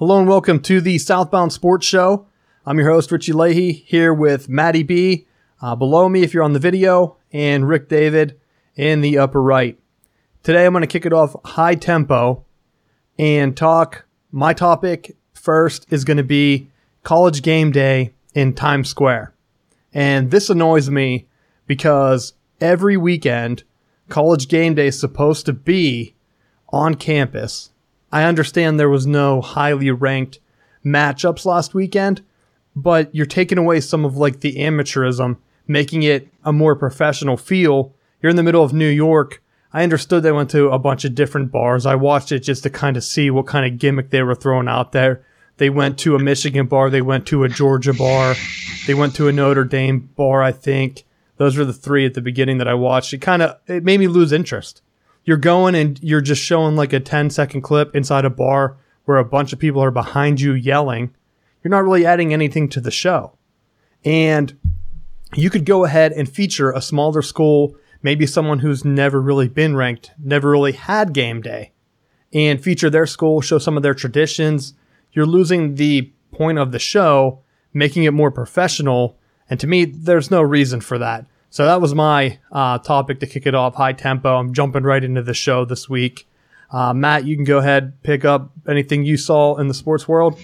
Hello and welcome to the Southbound Sports Show. I'm your host, Richie Leahy, here with Maddie B. Below me, if you're on the video, and Rick David in the upper right. Today, I'm going to kick it off high tempo and talk. My topic first is going to be College Game Day in Times Square. And this annoys me because every weekend, College Game Day is supposed to be on campus. I understand there was no highly ranked matchups last weekend, but you're taking away some of like the amateurism, making it a more professional feel. You're in the middle of New York. I understood they went to a bunch of different bars. I watched it just to kind of see what kind of gimmick they were throwing out there. They went to a Michigan bar. They went to a Georgia bar. They went to a Notre Dame bar, I think. Those were the three at the beginning that I watched. It made me lose interest. You're going and you're just showing like a 10-second clip inside a bar where a bunch of people are behind you yelling. You're not really adding anything to the show. And you could go ahead and feature a smaller school, maybe someone who's never really been ranked, never really had game day, and feature their school, show some of their traditions. You're losing the point of the show, making it more professional. And to me, there's no reason for that. So that was my topic to kick it off, high tempo. I'm jumping right into the show this week. Matt, you can go ahead, pick up anything you saw in the sports world.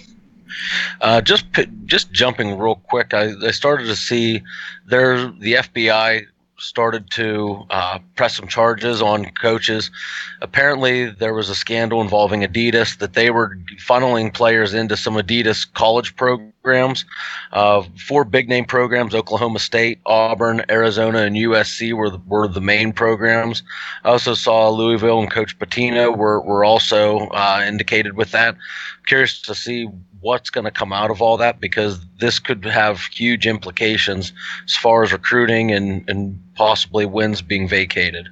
Just jumping real quick, I started to see the FBI started to press some charges on coaches. Apparently, there was a scandal involving Adidas that they were funneling players into some Adidas college programs. 4 big-name programs: Oklahoma State, Auburn, Arizona, and USC were the main programs. I also saw Louisville and Coach Pitino were also indicated with that. Curious to see what's going to come out of all that, because this could have huge implications as far as recruiting and possibly wins being vacated.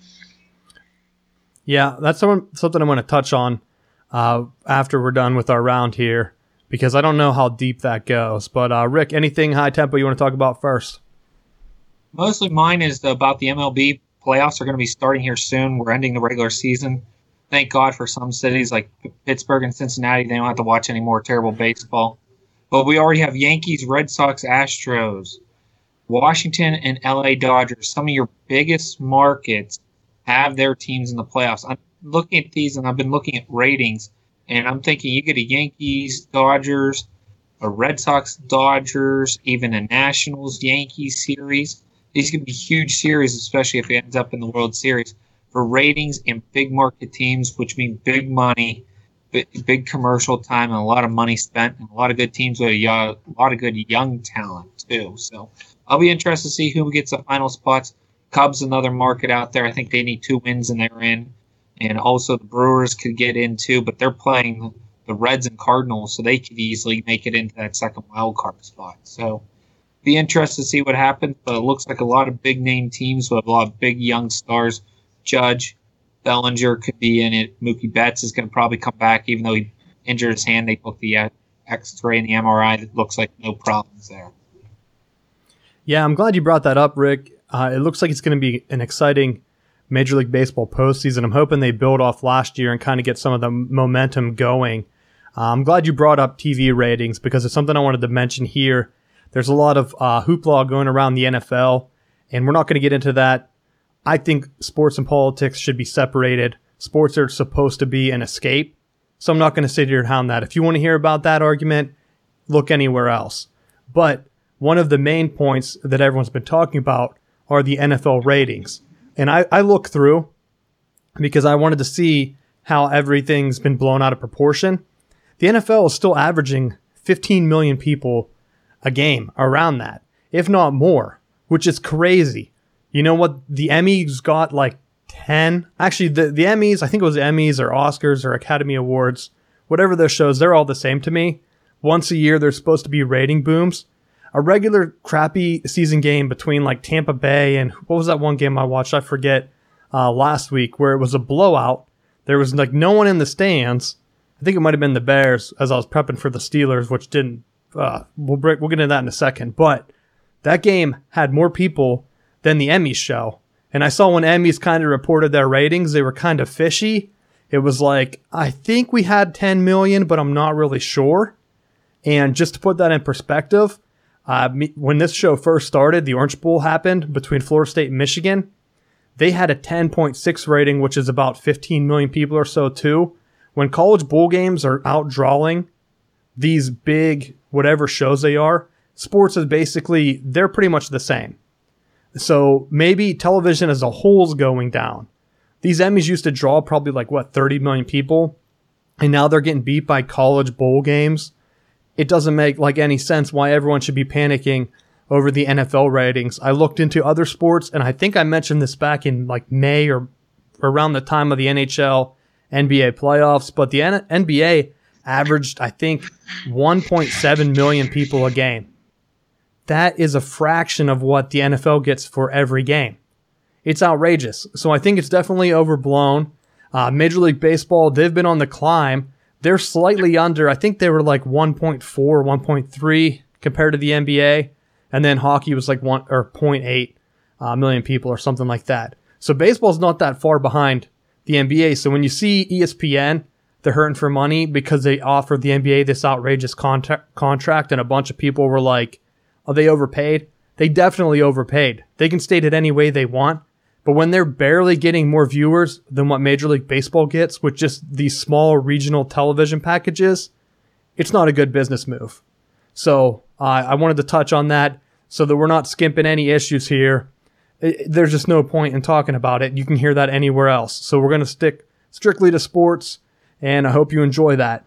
Yeah, that's something I'm going to touch on after we're done with our round here, because I don't know how deep that goes. But Rick, anything high tempo you want to talk about first? Mostly mine is about the MLB. Playoffs are going to be starting here soon. We're ending the regular season. Thank God for some cities like Pittsburgh and Cincinnati. They don't have to watch any more terrible baseball. But we already have Yankees, Red Sox, Astros, Washington, and LA Dodgers. Some of your biggest markets have their teams in the playoffs. I'm looking at these, and I've been looking at ratings, and I'm thinking you get a Yankees, Dodgers, a Red Sox, Dodgers, even a Nationals, Yankees series. These could be huge series, especially if it ends up in the World Series. For ratings and big market teams, which mean big money, big commercial time, and a lot of money spent, and a lot of good teams with a lot of good young talent, too. So I'll be interested to see who gets the final spots. Cubs, another market out there. I think they need 2 wins and they're in. And also the Brewers could get in, too, but they're playing the Reds and Cardinals, so they could easily make it into that second wild card spot. So be interested to see what happens, but it looks like a lot of big-name teams with a lot of big young stars. Judge, Bellinger could be in it. Mookie Betts is going to probably come back, even though he injured his hand. They took the X-ray and the MRI. It looks like no problems there. Yeah, I'm glad you brought that up, Rick. It looks like it's going to be an exciting Major League Baseball postseason. I'm hoping they build off last year and kind of get some of the momentum going. I'm glad you brought up TV ratings, because it's something I wanted to mention here. There's a lot of hoopla going around the NFL, and we're not going to get into that. I think sports and politics should be separated. Sports are supposed to be an escape. So I'm not going to sit here and hound that. If you want to hear about that argument, look anywhere else. But one of the main points that everyone's been talking about are the NFL ratings. And I look through because I wanted to see how everything's been blown out of proportion. The NFL is still averaging 15 million people a game, around that, if not more, which is crazy. You know what? The Emmys got like 10. Actually, the Emmys, I think it was Emmys or Oscars or Academy Awards, whatever those shows, they're all the same to me. Once a year, there's supposed to be rating booms. A regular crappy season game between like Tampa Bay and what was that one game I watched? I forget, last week, where it was a blowout. There was like no one in the stands. I think it might have been the Bears as I was prepping for the Steelers, which didn't. We'll get into that in a second. But that game had more people than the Emmys show. And I saw when Emmys kind of reported their ratings, they were kind of fishy. It was like, I think we had 10 million, but I'm not really sure. And just to put that in perspective, when this show first started, the Orange Bowl happened between Florida State and Michigan. They had a 10.6 rating, which is about 15 million people or so too. When college bowl games are outdrawing these big whatever shows they are, sports is basically, they're pretty much the same. So maybe television as a whole is going down. These Emmys used to draw probably 30 million people, and now they're getting beat by college bowl games. It doesn't make any sense why everyone should be panicking over the NFL ratings. I looked into other sports, and I think I mentioned this back in May or around the time of the NHL, NBA playoffs, but the NBA averaged, I think, 1.7 million people a game. That is a fraction of what the NFL gets for every game. It's outrageous. So I think it's definitely overblown. Major League Baseball, they've been on the climb. They're slightly under. I think they were 1.4, 1.3 compared to the NBA. And then hockey was 0.8 million people or something like that. So baseball's not that far behind the NBA. So when you see ESPN, they're hurting for money because they offered the NBA this outrageous contract, and a bunch of people were like, oh, they overpaid? They definitely overpaid. They can state it any way they want. But when they're barely getting more viewers than what Major League Baseball gets with just these small regional television packages, it's not a good business move. So I wanted to touch on that so that we're not skimping any issues here. There's just no point in talking about it. You can hear that anywhere else. So we're going to stick strictly to sports, and I hope you enjoy that.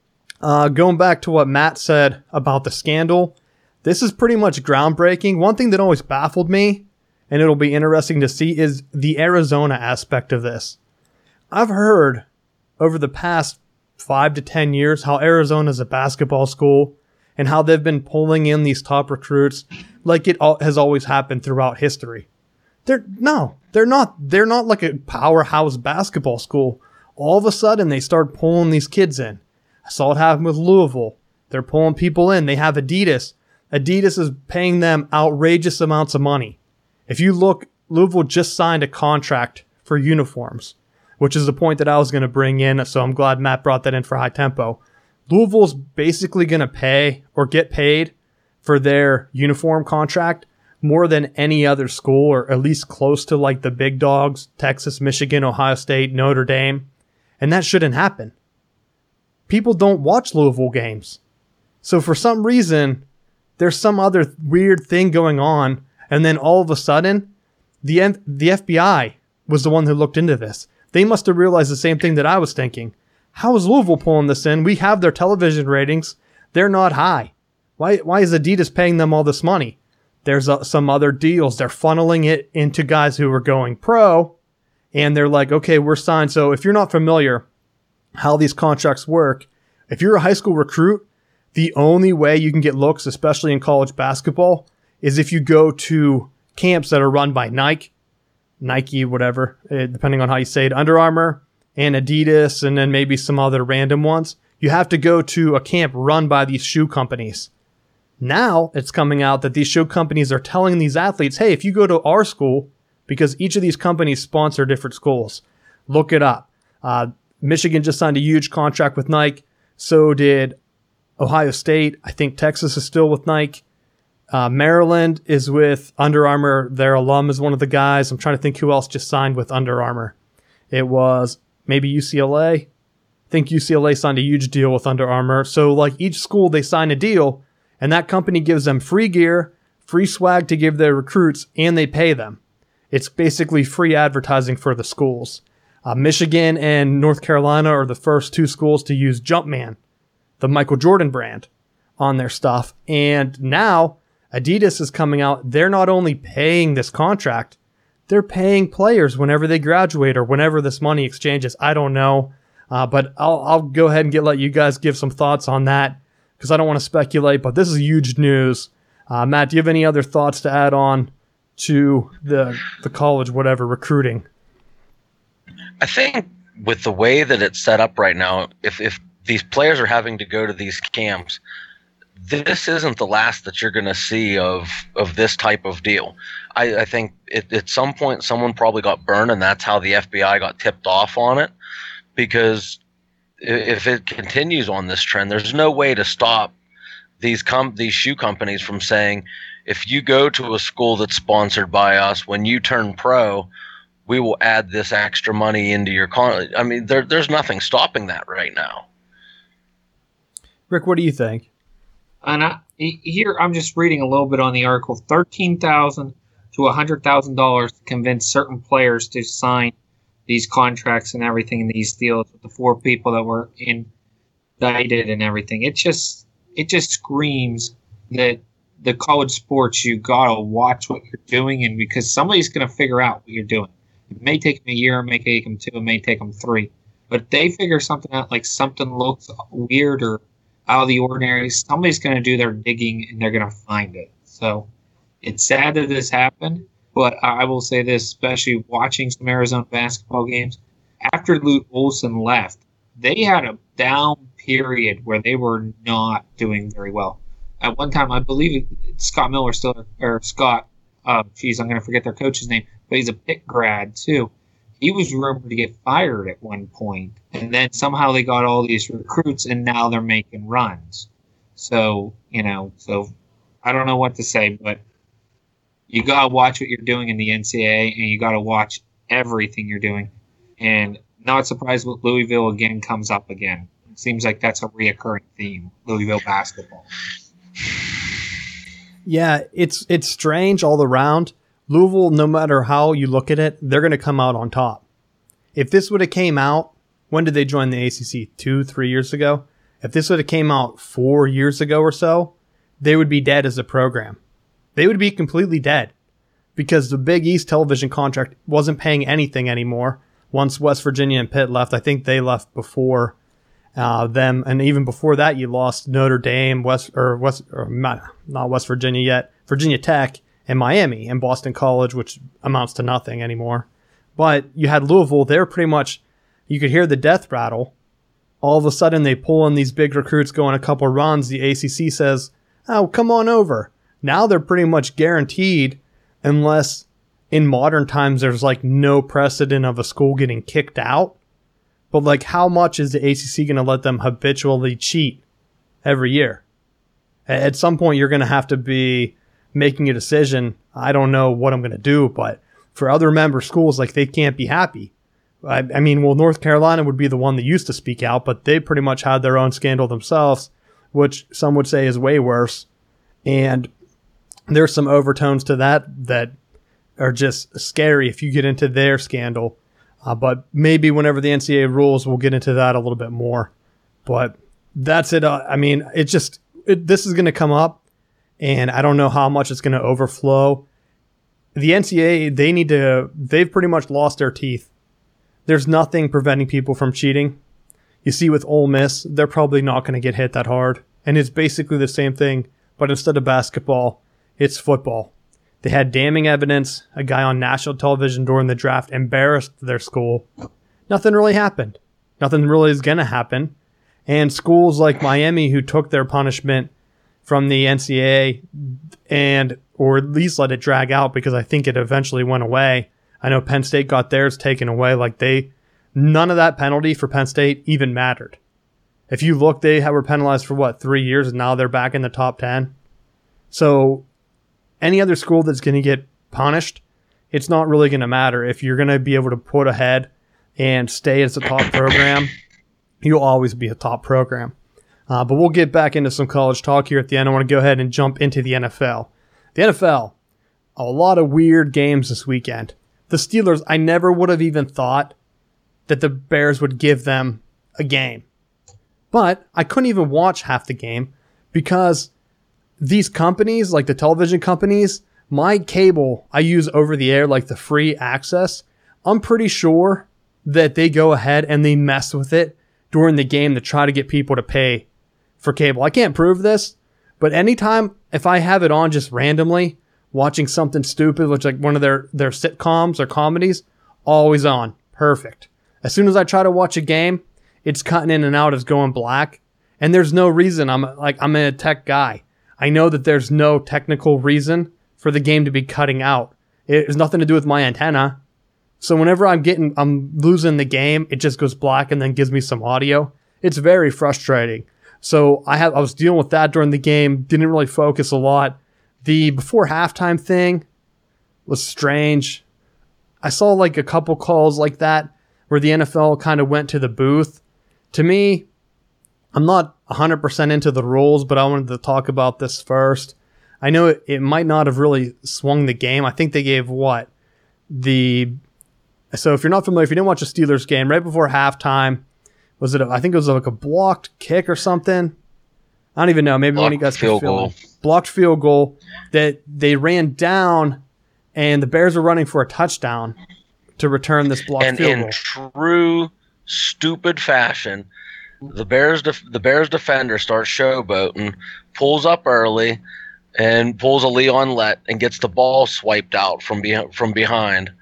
Going back to what Matt said about the scandal, this is pretty much groundbreaking. One thing that always baffled me, and it'll be interesting to see, is the Arizona aspect of this. I've heard over the past 5 to 10 years how Arizona is a basketball school and how they've been pulling in these top recruits like it has always happened throughout history. They're not. They're not like a powerhouse basketball school. All of a sudden, they start pulling these kids in. I saw it happen with Louisville. They're pulling people in. They have Adidas. Adidas is paying them outrageous amounts of money. If you look, Louisville just signed a contract for uniforms, which is the point that I was going to bring in, so I'm glad Matt brought that in for High Tempo. Louisville's basically going to pay or get paid for their uniform contract more than any other school, or at least close to the big dogs, Texas, Michigan, Ohio State, Notre Dame. And that shouldn't happen. People don't watch Louisville games. So for some reason, there's some other weird thing going on. And then all of a sudden, the FBI was the one who looked into this. They must have realized the same thing that I was thinking. How is Louisville pulling this in? We have their television ratings. They're not high. Why is Adidas paying them all this money? There's some other deals. They're funneling it into guys who are going pro. And they're like, okay, we're signed. So if you're not familiar how these contracts work, if you're a high school recruit, the only way you can get looks, especially in college basketball, is if you go to camps that are run by Nike, whatever, depending on how you say it, Under Armour and Adidas, and then maybe some other random ones. You have to go to a camp run by these shoe companies. Now it's coming out that these shoe companies are telling these athletes, hey, if you go to our school, because each of these companies sponsor different schools, look it up. Michigan just signed a huge contract with Nike. So did Ohio State. I think Texas is still with Nike. Maryland is with Under Armour. Their alum is one of the guys. I'm trying to think who else just signed with Under Armour. It was maybe UCLA. I think UCLA signed a huge deal with Under Armour. So each school, they sign a deal, and that company gives them free gear, free swag to give their recruits, and they pay them. It's basically free advertising for the schools. Michigan and North Carolina are the first two schools to use Jumpman, the Michael Jordan brand, on their stuff. And now Adidas is coming out. They're not only paying this contract, they're paying players whenever they graduate or whenever this money exchanges. I don't know. But I'll go ahead and let you guys give some thoughts on that because I don't want to speculate, but this is huge news. Matt, do you have any other thoughts to add on to the college, whatever, recruiting? I think with the way that it's set up right now, if these players are having to go to these camps, this isn't the last that you're going to see of this type of deal. I think at some point someone probably got burned, and that's how the FBI got tipped off on it. because if it continues on this trend, there's no way to stop these shoe companies from saying, if you go to a school that's sponsored by us, when you turn pro, we will add this extra money into your I mean, there's nothing stopping that right now. Rick, what do you think? And here I'm just reading a little bit on the article. $13,000 to $100,000 to convince certain players to sign these contracts and everything in these deals with the 4 people that were indicted and everything. It just screams that the college sports, you gotta watch what you're doing, and because somebody's gonna figure out what you're doing. It may take them a year, it may take them 2, it may take them 3, but if they figure something out, like something looks weird or out of the ordinary, somebody's gonna do their digging and they're gonna find it. So it's sad that this happened. But I will say this, especially watching some Arizona basketball games, after Lute Olson left, they had a down period where they were not doing very well. At one time, I believe Scott Miller Scott, I'm going to forget their coach's name, but he's a Pitt grad too. He was rumored to get fired at one point, and then somehow they got all these recruits, and now they're making runs. So I don't know what to say, but you got to watch what you're doing in the NCAA, and you got to watch everything you're doing. And not surprised with Louisville again comes up again. It seems like that's a reoccurring theme, Louisville basketball. Yeah, it's strange all around. Louisville, no matter how you look at it, they're going to come out on top. If this would have came out, when did they join the ACC? 2-3 years ago? If this would have came out 4 years ago or so, they would be dead as a program. They would be completely dead because the Big East television contract wasn't paying anything anymore. Once West Virginia and Pitt left, I think they left before them, and even before that, you lost Notre Dame, not West Virginia yet, Virginia Tech, and Miami, and Boston College, which amounts to nothing anymore. But you had Louisville. They're pretty much, you could hear the death rattle. All of a sudden, they pull in these big recruits, go on a couple runs. The ACC says, "Oh, come on over." Now they're pretty much guaranteed, unless in modern times there's like no precedent of a school getting kicked out. But like, how much is the ACC going to let them habitually cheat every year? At some point, you're going to have to be making a decision. I don't know what I'm going to do, but for other member schools, like, they can't be happy. I mean, North Carolina would be the one that used to speak out, but they pretty much had their own scandal themselves, which some would say is way worse. And there's some overtones to that are just scary if you get into their scandal. But maybe whenever the NCAA rules, we'll get into that a little bit more. But that's it. I mean, this is going to come up, and I don't know how much it's going to overflow. The NCAA, they've pretty much lost their teeth. There's nothing preventing people from cheating. You see with Ole Miss, they're probably not going to get hit that hard. And it's basically the same thing, but instead of basketball, it's football. They had damning evidence. A guy on national television during the draft embarrassed their school. Nothing really happened. Nothing really is going to happen. And schools like Miami, who took their punishment from the NCAA or at least let it drag out, because I think it eventually went away. I know Penn State got theirs taken away. None of that penalty for Penn State even mattered. If you look, they were penalized for 3 years, and now they're back in the top 10. So any other school that's going to get punished, it's not really going to matter. If you're going to be able to put ahead and stay as a top program, you'll always be a top program. But we'll get back into some college talk here at the end. I want to go ahead and jump into the NFL. The NFL, a lot of weird games this weekend. The Steelers, I never would have even thought that the Bears would give them a game. But I couldn't even watch half the game because these companies, like the television companies, my cable I use over the air, like the free access, I'm pretty sure that they go ahead and they mess with it during the game to try to get people to pay for cable. I can't prove this, but anytime if I have it on just randomly, watching something stupid, which like one of their sitcoms or comedies, always on. Perfect. As soon as I try to watch a game, it's cutting in and out, it's going black. And there's no reason. I'm a tech guy. I know that there's no technical reason for the game to be cutting out. It has nothing to do with my antenna. So whenever I'm losing the game, it just goes black and then gives me some audio. It's very frustrating. So I was dealing with that during the game. Didn't really focus a lot. The before halftime thing was strange. I saw like a couple calls like that where the NFL kind of went to the booth. To me, I'm not 100% into the rules, but I wanted to talk about this first. I know it might not have really swung the game. I think they gave so if you're not familiar, if you didn't watch a Steelers game, right before halftime, I think it was like a blocked kick or something. I don't even know. Maybe when you guys field goal. Blocked field goal that they ran down, and the Bears were running for a touchdown to return this blocked field goal. In true stupid fashion, the Bears defender starts showboating, pulls up early, and pulls a Leon Lett and gets the ball swiped out from behind,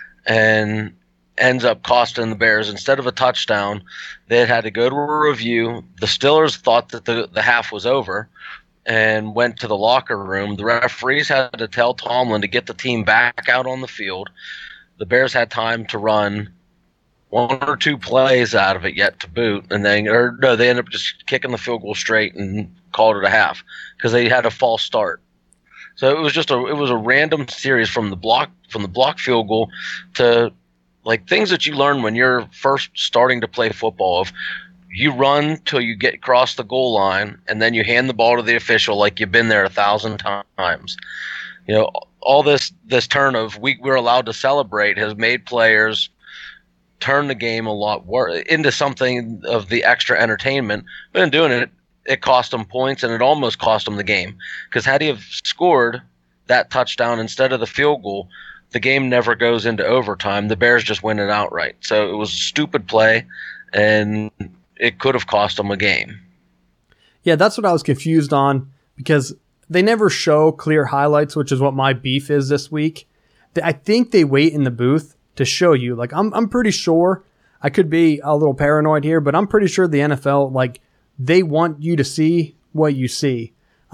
and ends up costing the Bears. Instead of a touchdown, they had to go to a review. The Steelers thought that the half was over and went to the locker room. The referees had to tell Tomlin to get the team back out on the field. The Bears had time to run one or two plays out of it yet to boot, and they ended up just kicking the field goal straight and called it a half because they had a false start. So it was a random series from the block field goal to like things that you learn when you're first starting to play football. Of you run till you get across the goal line, and then you hand the ball to the official like you've been there 1,000 times. You know, all this turn of we're allowed to celebrate has made players turn the game a lot into something of the extra entertainment. But in doing it, it cost them points, and it almost cost them the game. Because had he have scored that touchdown instead of the field goal, the game never goes into overtime. The Bears just win it outright. So it was a stupid play, and it could have cost them a game. Yeah, that's what I was confused on, because they never show clear highlights, which is what my beef is this week. I think they wait in the booth to show you. Like, I'm pretty sure, I could be a little paranoid here, but I'm pretty sure the NFL, like, they want you to see what you see.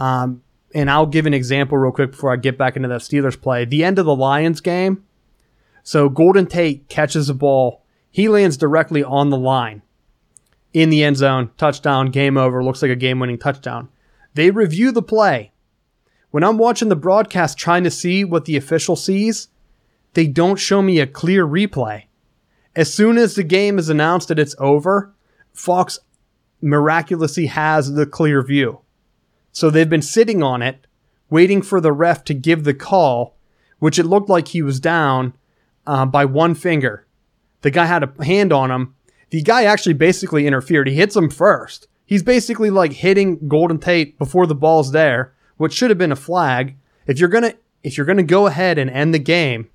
And I'll give an example real quick before I get back into that Steelers play. The end of the Lions game. So Golden Tate catches the ball. He lands directly on the line in the end zone. Touchdown, game over. Looks like a game-winning touchdown. They review the play. When I'm watching the broadcast trying to see what the official sees, they don't show me a clear replay. As soon as the game is announced that it's over, Fox miraculously has the clear view. So they've been sitting on it, waiting for the ref to give the call, which it looked like he was down by one finger. The guy had a hand on him. The guy actually basically interfered. He hits him first. He's basically like hitting Golden Tate before the ball's there, which should have been a flag. If you're gonna go ahead and end the game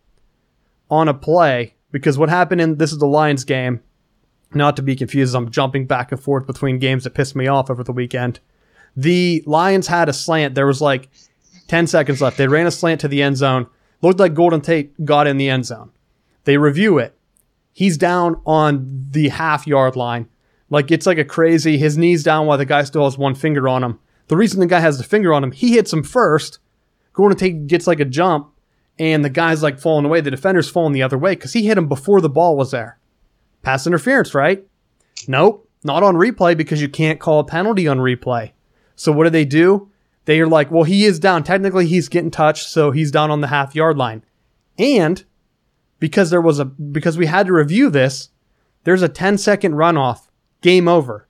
on a play, because what happened this is the Lions game, not to be confused, I'm jumping back and forth between games that pissed me off over the weekend. The Lions had a slant. There was like 10 seconds left. They ran a slant to the end zone. Looked like Golden Tate got in the end zone. They review it. He's down on the half-yard line. Like, it's like a crazy, his knee's down while the guy still has one finger on him. The reason the guy has the finger on him, he hits him first. Golden Tate gets like a jump, and the guy's like falling away. The defender's falling the other way because he hit him before the ball was there. Pass interference, right? Nope, not on replay because you can't call a penalty on replay. So what do? They are like, well, he is down. Technically, he's getting touched, so he's down on the half-yard line. And because we had to review this, there's a 10-second runoff. Game over.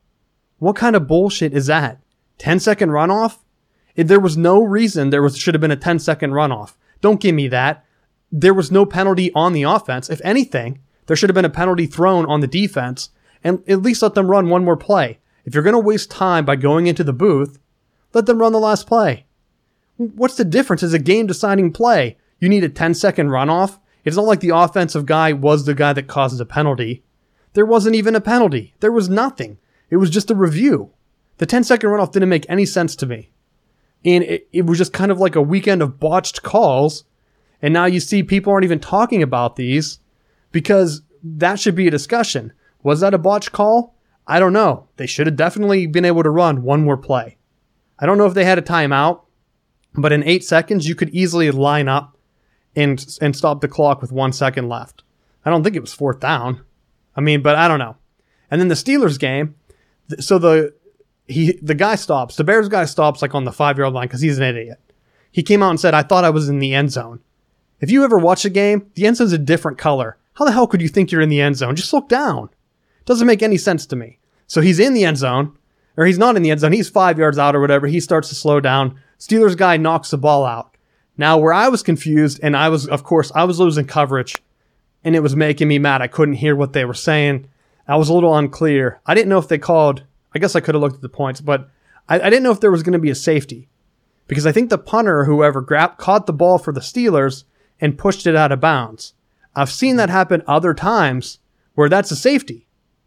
What kind of bullshit is that? 10-second runoff? There was no reason should have been a 10-second runoff. Don't give me that. There was no penalty on the offense. If anything, there should have been a penalty thrown on the defense, and at least let them run one more play. If you're going to waste time by going into the booth, let them run the last play. What's the difference? It's a game-deciding play. You need a 10-second runoff. It's not like the offensive guy was the guy that causes a penalty. There wasn't even a penalty. There was nothing. It was just a review. The 10-second runoff didn't make any sense to me. And it was just kind of like a weekend of botched calls. And now you see people aren't even talking about these because that should be a discussion. Was that a botched call? I don't know. They should have definitely been able to run one more play. I don't know if they had a timeout, but in 8 seconds, you could easily line up and stop the clock with 1 second left. I don't think it was 4th down. I mean, but I don't know. And then the Steelers game, so the guy stops. The Bears guy stops like on the 5-yard line because he's an idiot. He came out and said, I thought I was in the end zone. If you ever watch a game, the end zone's a different color. How the hell could you think you're in the end zone? Just look down. Doesn't make any sense to me. So he's in the end zone, or he's not in the end zone. He's 5 yards out or whatever. He starts to slow down. Steelers guy knocks the ball out. Now, where I was confused, and I was losing coverage, and it was making me mad. I couldn't hear what they were saying. I was a little unclear. I didn't know if they called. I guess I could have looked at the points, but I didn't know if there was going to be a safety. Because I think the punter or whoever caught the ball for the Steelers and pushed it out of bounds. I've seen that happen other times where that's a safety.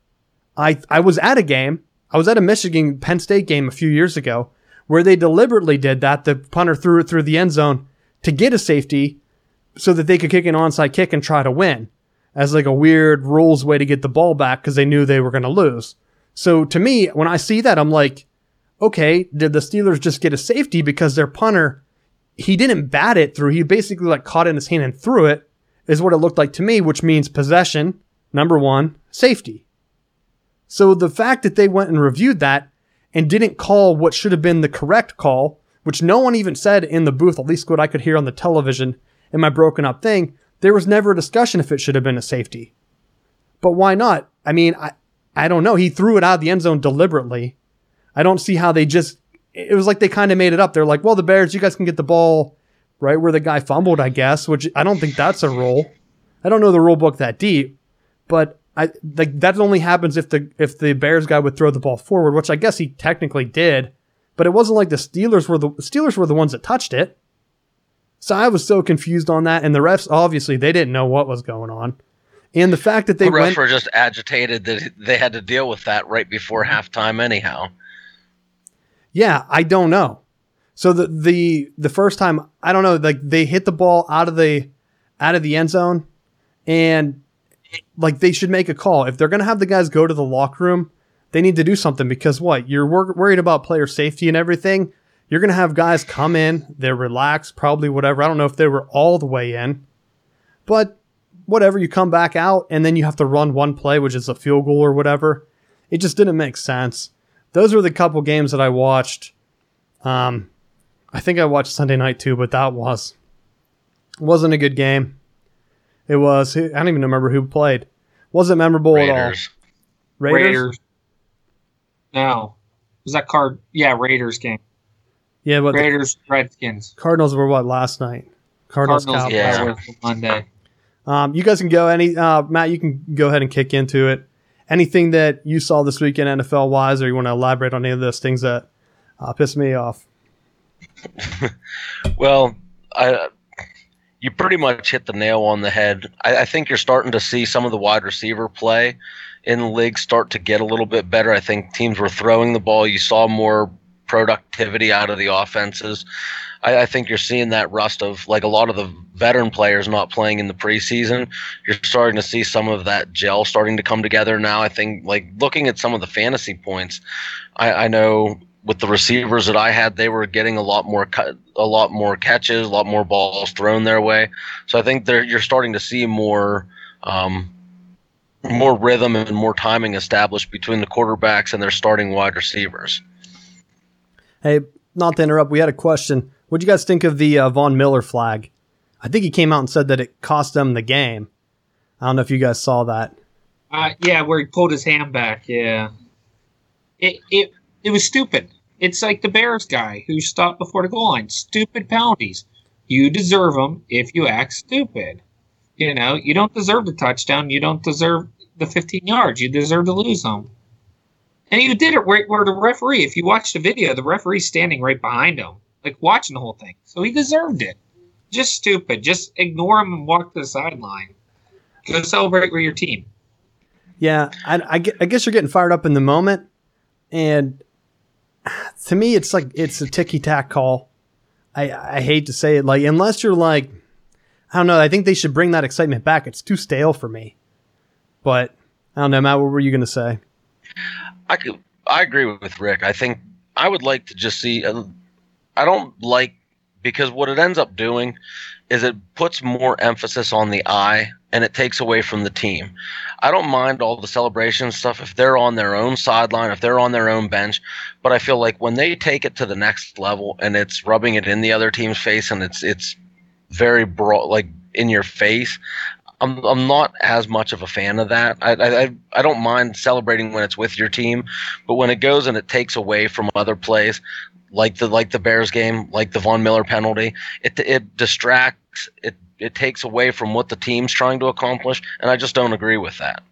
I was at a game. I was at a Michigan Penn State game a few years ago where they deliberately did that. The punter threw it through the end zone to get a safety so that they could kick an onside kick and try to win as like a weird rules way to get the ball back because they knew they were going to lose. So to me, when I see that, I'm like, okay, did the Steelers just get a safety because their punter, he didn't bat it through. He basically like caught it in his hand and threw it is what it looked like to me, which means possession, number one, safety. So the fact that they went and reviewed that and didn't call what should have been the correct call, which no one even said in the booth, at least what I could hear on the television in my broken up thing, there was never a discussion if it should have been a safety. But why not? I mean, I don't know. He threw it out of the end zone deliberately. I don't see how it was like they kind of made it up. They're like, well, the Bears, you guys can get the ball right where the guy fumbled, I guess, which I don't think that's a rule. I don't know the rule book that deep, but that only happens if the Bears guy would throw the ball forward, which I guess he technically did, but it wasn't like the Steelers were the ones that touched it. So I was so confused on that, and the refs, obviously, they didn't know what was going on. And the fact that the refs were just agitated that they had to deal with that right before halftime anyhow. Yeah, I don't know. So the first time, I don't know, like they hit the ball out of the end zone, and like they should make a call. If they're going to have the guys go to the locker room, they need to do something because what? You're worried about player safety and everything. You're going to have guys come in, they're relaxed, probably whatever. I don't know if they were all the way in, but whatever, you come back out and then you have to run one play, which is a field goal or whatever. It just didn't make sense. Those were the couple games that I watched. I think I watched Sunday night too, but that wasn't a good game. It was, I don't even remember who played. Wasn't memorable at all. Raiders. No. Was that Raiders game. Yeah, but Raiders, Redskins. Cardinals were what last night? Cardinals yeah. Monday. You guys can go Matt, you can go ahead and kick into it. Anything that you saw this weekend NFL wise, or you want to elaborate on any of those things that pissed me off? Well, you pretty much hit the nail on the head. I think you're starting to see some of the wide receiver play in the league start to get a little bit better. I think teams were throwing the ball. You saw more productivity out of the offenses. I think you're seeing that rust of like a lot of the veteran players not playing in the preseason. You're starting to see some of that gel starting to come together now. I think like looking at some of the fantasy points, I know with the receivers that I had, they were getting a lot more catches, a lot more balls thrown their way. So I think you're starting to see more rhythm and more timing established between the quarterbacks and their starting wide receivers. Hey, not to interrupt, we had a question. What do you guys think of the Von Miller flag? I think he came out and said that it cost them the game. I don't know if you guys saw that. Yeah, where he pulled his hand back. Yeah, it was stupid. It's like the Bears guy who stopped before the goal line. Stupid penalties. You deserve them if you act stupid. You know, you don't deserve the touchdown. You don't deserve the 15 yards. You deserve to lose them. And he did it where the referee, if you watch the video, the referee's standing right behind him, like watching the whole thing. So he deserved it. Just stupid. Just ignore him and walk to the sideline. Go celebrate with your team. Yeah, I guess you're getting fired up in the moment. And to me, it's like it's a ticky-tack call. I hate to say it. Like, unless you're like, I don't know, I think they should bring that excitement back. It's too stale for me. But, I don't know, Matt, what were you going to say? I agree with Rick. I think I would like to just see. I don't like because what it ends up doing is it puts more emphasis on the I and it takes away from the team. I don't mind all the celebration stuff if they're on their own sideline, if they're on their own bench, but I feel like when they take it to the next level and it's rubbing it in the other team's face and it's very broad, like in your face, I'm not as much of a fan of that. I don't mind celebrating when it's with your team, but when it goes and it takes away from other plays, like the Bears game, like the Von Miller penalty, it distracts, it takes away from what the team's trying to accomplish, and I just don't agree with that.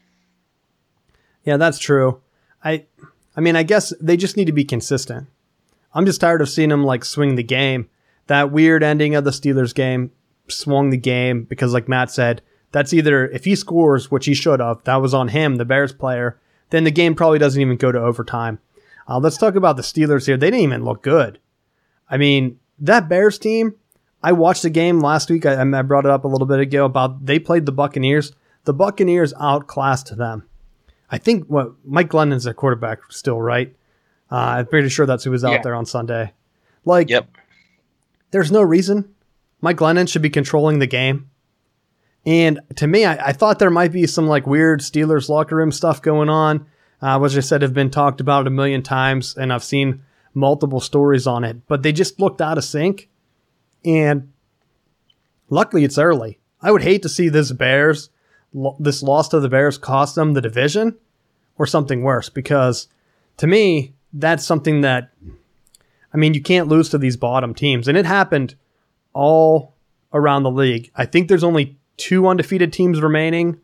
Yeah, that's true. I mean, I guess they just need to be consistent. I'm just tired of seeing them like swing the game. That weird ending of the Steelers game swung the game because, like Matt said, that's either if he scores, which he should have, that was on him, the Bears player, then the game probably doesn't even go to overtime. Let's talk about the Steelers here. They didn't even look good. I mean, that Bears team, I watched the game last week. I brought it up a little bit ago about they played the Buccaneers. The Buccaneers outclassed them. I think Mike Glennon's their quarterback still, right? I'm pretty sure that's who was out there on Sunday. Like, yep. There's no reason Mike Glennon should be controlling the game. And to me, I thought there might be some like weird Steelers locker room stuff going on, which I said have been talked about a million times, and I've seen multiple stories on it. But they just looked out of sync. And luckily, it's early. I would hate to see this loss to the Bears cost them the division or something worse, because to me, that's something that, I mean, you can't lose to these bottom teams. And it happened all around the league. I think there's only 2 undefeated teams remaining.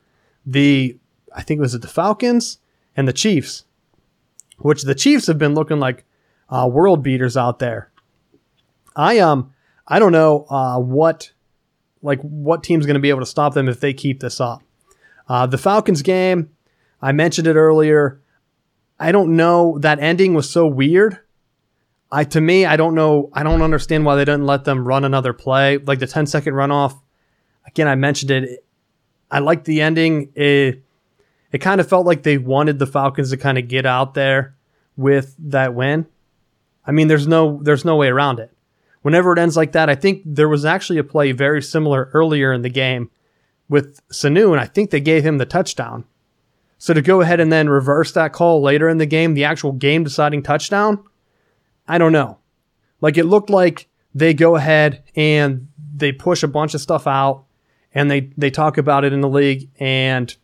I think was it the Falcons and the Chiefs, which the Chiefs have been looking like world beaters out there. I don't know what team's going to be able to stop them if they keep this up. The Falcons game, I mentioned it earlier. I don't know. That ending was so weird. To me, I don't know. I don't understand why they didn't let them run another play, like the 10-second runoff. Again, I mentioned it. I liked the ending. It kind of felt like they wanted the Falcons to kind of get out there with that win. I mean, there's no way around it. Whenever it ends like that, I think there was actually a play very similar earlier in the game with Sanu, and I think they gave him the touchdown. So to go ahead and then reverse that call later in the game, the actual game-deciding touchdown, I don't know. Like, it looked like they go ahead and they push a bunch of stuff out, and they talk about it in the league, and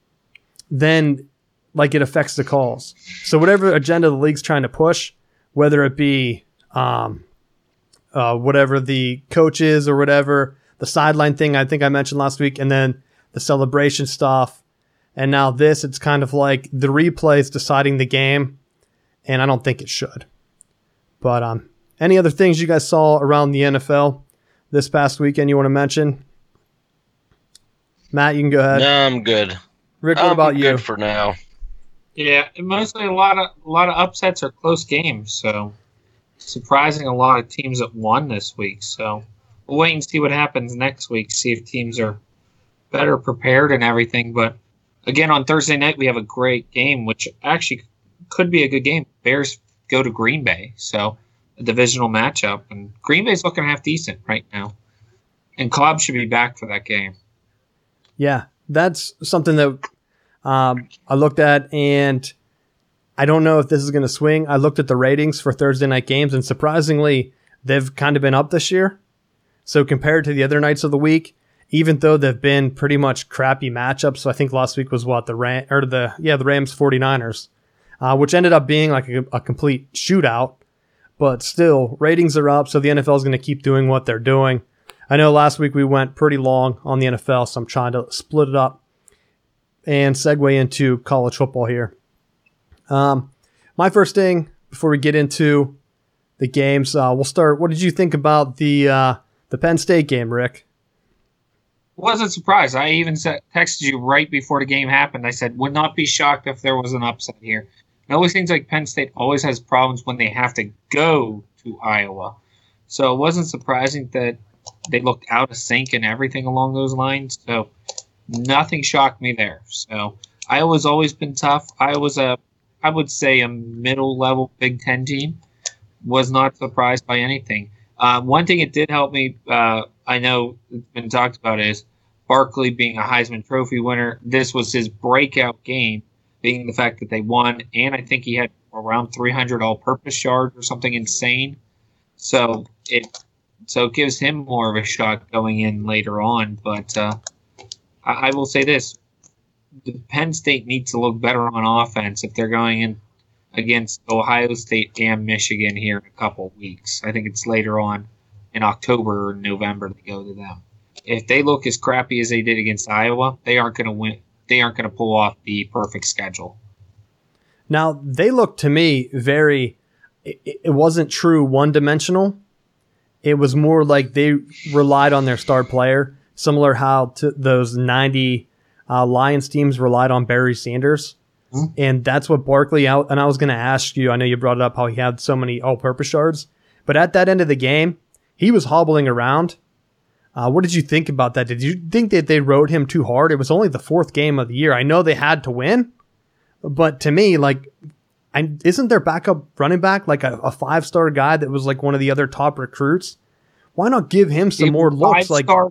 then like it affects the calls. So whatever agenda the league's trying to push, whether it be whatever the coach is or whatever, the sideline thing I think I mentioned last week, and then the celebration stuff, and now this, it's kind of like the replay is deciding the game, and I don't think it should. But any other things you guys saw around the NFL this past weekend you want to mention? Matt, you can go ahead. No, I'm good. Rick, what about you? Good for now. Yeah, mostly a lot of upsets or close games. So surprising, a lot of teams that won this week. So we'll wait and see what happens next week. See if teams are better prepared and everything. But again, on Thursday night we have a great game, which actually could be a good game. Bears go to Green Bay, so a divisional matchup, and Green Bay's looking half decent right now. And Cobb should be back for that game. Yeah, that's something that I looked at, and I don't know if this is going to swing. I looked at the ratings for Thursday night games, and surprisingly, they've kind of been up this year. So compared to the other nights of the week, even though they've been pretty much crappy matchups, so I think last week was the Rams 49ers, which ended up being like a complete shootout. But still, ratings are up, so the NFL is going to keep doing what they're doing. I know last week we went pretty long on the NFL, so I'm trying to split it up and segue into college football here. My first thing, before we get into the games, we'll start. What did you think about the Penn State game, Rick? Wasn't surprised. I even texted you right before the game happened. I said, would not be shocked if there was an upset here. It always seems like Penn State always has problems when they have to go to Iowa. So it wasn't surprising that they looked out of sync and everything along those lines. So nothing shocked me there. So Iowa's always been tough. Iowa's I would say a middle-level Big Ten team. Was not surprised by anything. One thing it did help me, I know it's been talked about, is Barkley being a Heisman Trophy winner. This was his breakout game, being the fact that they won, and I think he had around 300 all-purpose yards or something insane. So it gives him more of a shot going in later on. But I will say this: Penn State needs to look better on offense if they're going in against Ohio State and Michigan here in a couple of weeks. I think it's later on in October or November they go to them. If they look as crappy as they did against Iowa, they aren't going to win. They aren't going to pull off the perfect schedule. Now, they look to me very, it wasn't true one-dimensional. It was more like they relied on their star player, similar how to those 90 Lions teams relied on Barry Sanders. Mm-hmm. And that's what Barkley out. And I was going to ask you, I know you brought it up how he had so many all-purpose yards, but at that end of the game, he was hobbling around. What did you think about that? Did you think that they rode him too hard? It was only the fourth game of the year. I know they had to win, but to me, like, isn't their backup running back like a five-star guy that was like one of the other top recruits? Why not give him some more looks?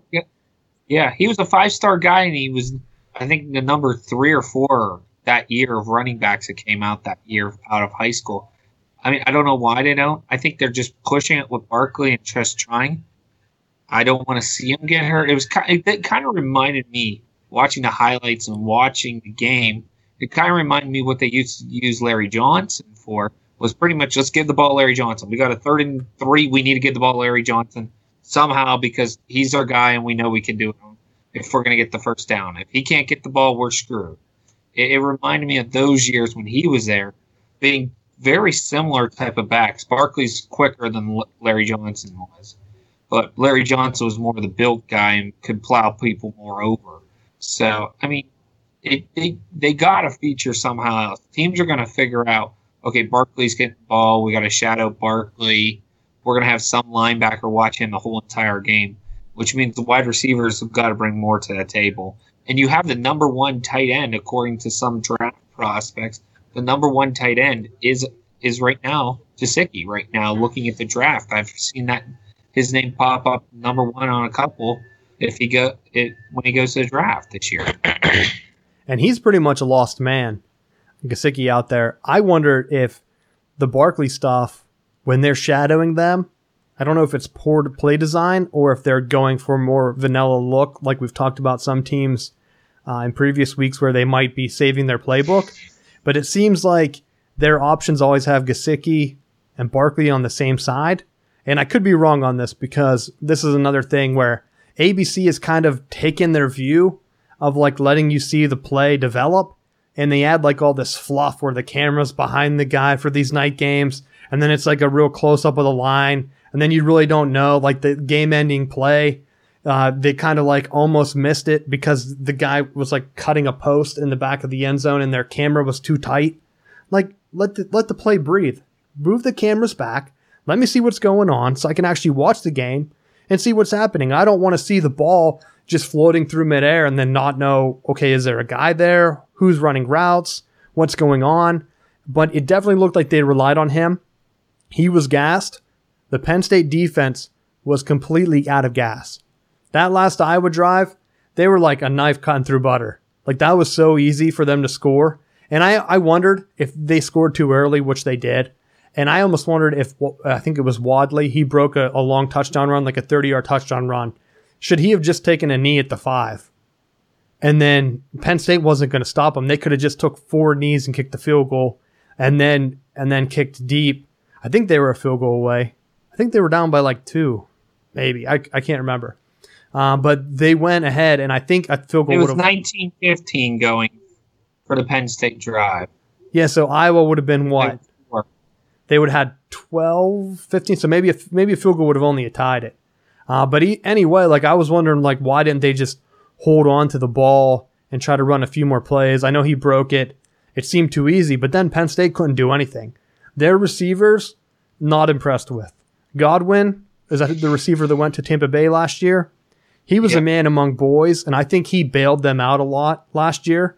Yeah, he was a five-star guy, and he was, I think, the number 3 or 4 that year of running backs that came out that year out of high school. I mean, I don't know why they don't. I think they're just pushing it with Barkley and just trying. I don't want to see him get hurt. It kind of reminded me, watching the highlights and watching the game, it kind of reminded me what they used to use Larry Johnson for, was pretty much, let's give the ball to Larry Johnson. We got a 3rd and 3. We need to give the ball to Larry Johnson somehow because he's our guy and we know we can do it if we're going to get the first down. If he can't get the ball, we're screwed. It reminded me of those years when he was there, being very similar type of backs. Barkley's quicker than Larry Johnson was. But Larry Johnson was more of the built guy and could plow people more over. So, I mean, they got to feature somehow else. Teams are going to figure out, okay, Barkley's getting the ball. We got to shadow Barkley. We're going to have some linebacker watch him the whole entire game, which means the wide receivers have got to bring more to the table. And you have the number 1 tight end, according to some draft prospects. The number 1 tight end is right now Gesicki. Right now, looking at the draft, I've seen that his name pop up number 1 on a couple when he goes to the draft this year. And he's pretty much a lost man, Gesicki out there. I wonder if the Barkley stuff, when they're shadowing them, I don't know if it's poor play design or if they're going for a more vanilla look, like we've talked about some teams in previous weeks where they might be saving their playbook. But it seems like their options always have Gesicki and Barkley on the same side. And I could be wrong on this because this is another thing where ABC has kind of taken their view of like letting you see the play develop. And they add like all this fluff where the camera's behind the guy for these night games. And then it's like a real close up of the line. And then you really don't know, like the game-ending play, they kind of like almost missed it because the guy was like cutting a post in the back of the end zone and their camera was too tight. Like, let the play breathe. Move the cameras back. Let me see what's going on so I can actually watch the game and see what's happening. I don't want to see the ball just floating through midair and then not know, okay, is there a guy there? Who's running routes? What's going on? But it definitely looked like they relied on him. He was gassed. The Penn State defense was completely out of gas. That last Iowa drive, they were like a knife cutting through butter. Like that was so easy for them to score. And I wondered if they scored too early, which they did. And I almost wondered if, I think it was Wadley, he broke a long touchdown run, like a 30-yard touchdown run. Should he have just taken a knee at the 5? And then Penn State wasn't going to stop him. They could have just took 4 knees and kicked the field goal and then kicked deep. I think they were a field goal away. I think they were down by like 2, maybe. I can't remember. But they went ahead, and I think a field goal would have... It was 19-15 going for the Penn State drive. Yeah, so Iowa would have been what? They would have had 12, 15, so maybe a field goal would have only tied it. But anyway, like I was wondering, like why didn't they just hold on to the ball and try to run a few more plays? I know he broke it. It seemed too easy, but then Penn State couldn't do anything. Their receivers, not impressed with. Godwin, is that the receiver that went to Tampa Bay last year? He was a man among boys, and I think he bailed them out a lot last year,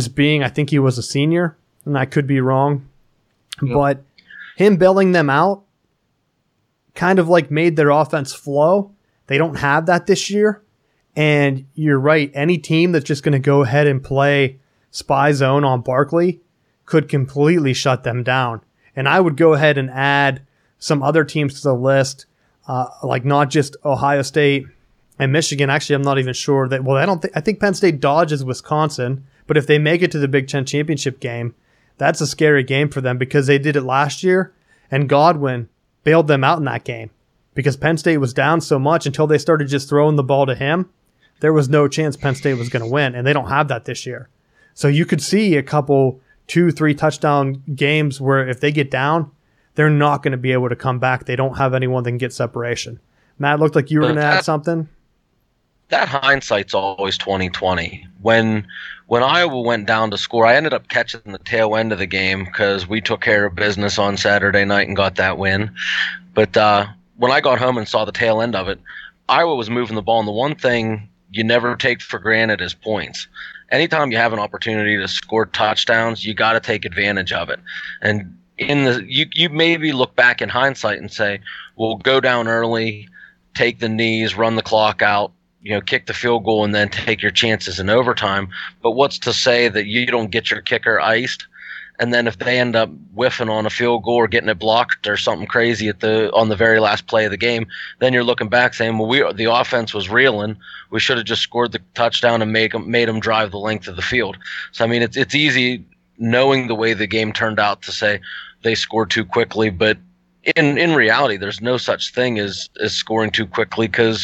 I think he was a senior, and I could be wrong. Yep. But him bailing them out kind of like made their offense flow. They don't have that this year. And you're right. Any team that's just going to go ahead and play spy zone on Barkley could completely shut them down. And I would go ahead and add some other teams to the list, like not just Ohio State and Michigan. Actually, I'm not even sure that. Well, I think Penn State dodges Wisconsin, but if they make it to the Big Ten championship game, that's a scary game for them because they did it last year, and Godwin bailed them out in that game because Penn State was down so much until they started just throwing the ball to him. There was no chance Penn State was going to win, and they don't have that this year. So you could see a couple 2-3 touchdown games where if they get down, they're not going to be able to come back. They don't have anyone that can get separation. Matt, looked like you were going to add something. That hindsight's always 20/20. When Iowa went down to score, I ended up catching the tail end of the game because we took care of business on Saturday night and got that win. But when I got home and saw the tail end of it, Iowa was moving the ball, and the one thing you never take for granted is points. Anytime you have an opportunity to score touchdowns, you got to take advantage of it. And you maybe look back in hindsight and say, well, go down early, take the knees, run the clock out, kick the field goal, and then take your chances in overtime. But what's to say that you don't get your kicker iced? And then if they end up whiffing on a field goal or getting it blocked or something crazy on the very last play of the game, then you're looking back saying, well, the offense was reeling. We should have just scored the touchdown and made them drive the length of the field. So, I mean, it's easy knowing the way the game turned out to say they scored too quickly. But in reality, there's no such thing as scoring too quickly because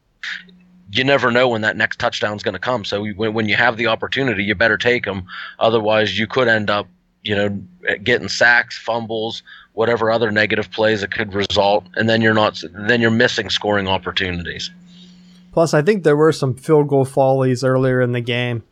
you never know when that next touchdown is going to come. So when you have the opportunity, you better take them. Otherwise, you could end up getting sacks, fumbles, whatever other negative plays that could result, and then you're missing scoring opportunities. Plus, I think there were some field goal follies earlier in the game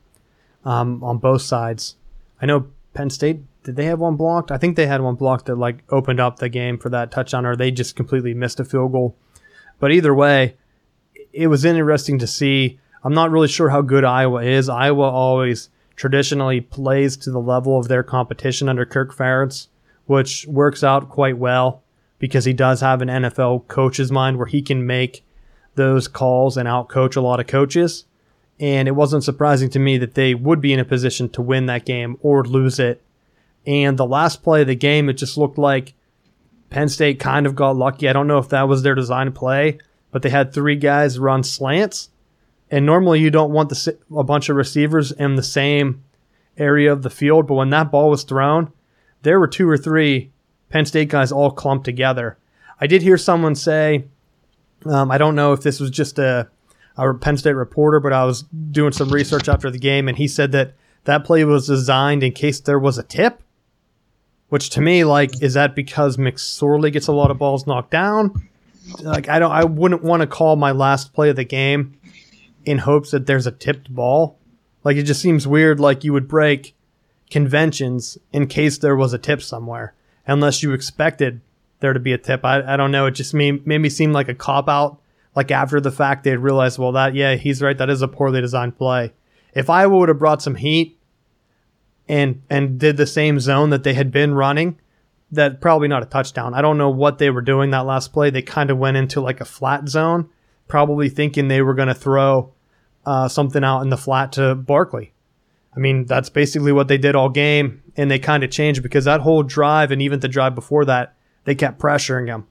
on both sides. I know Penn State, did they have one blocked? I think they had one blocked that opened up the game for that touchdown, or they just completely missed a field goal. But either way, it was interesting to see. I'm not really sure how good Iowa is. Iowa always traditionally plays to the level of their competition under Kirk Ferentz, which works out quite well because he does have an NFL coach's mind where he can make those calls and outcoach a lot of coaches. And it wasn't surprising to me that they would be in a position to win that game or lose it. And the last play of the game, it just looked like Penn State kind of got lucky. I don't know if that was their design play, but they had 3 guys run slants. And normally you don't want a bunch of receivers in the same area of the field, but when that ball was thrown, there were 2 or 3 Penn State guys all clumped together. I did hear someone say, I don't know if this was just a Penn State reporter, but I was doing some research after the game, and he said that play was designed in case there was a tip, which to me, is that because McSorley gets a lot of balls knocked down? I wouldn't want to call my last play of the game in hopes that there's a tipped ball. It just seems weird, you would break conventions in case there was a tip somewhere, unless you expected there to be a tip. I don't know. It just made me seem like a cop-out. After the fact, they'd realized, he's right, that is a poorly designed play. If Iowa would have brought some heat and did the same zone that they had been running, that probably not a touchdown. I don't know what they were doing that last play. They kind of went into a flat zone, probably thinking they were going to throw something out in the flat to Barkley. I mean, that's basically what they did all game, and they kind of changed because that whole drive and even the drive before that, they kept pressuring him.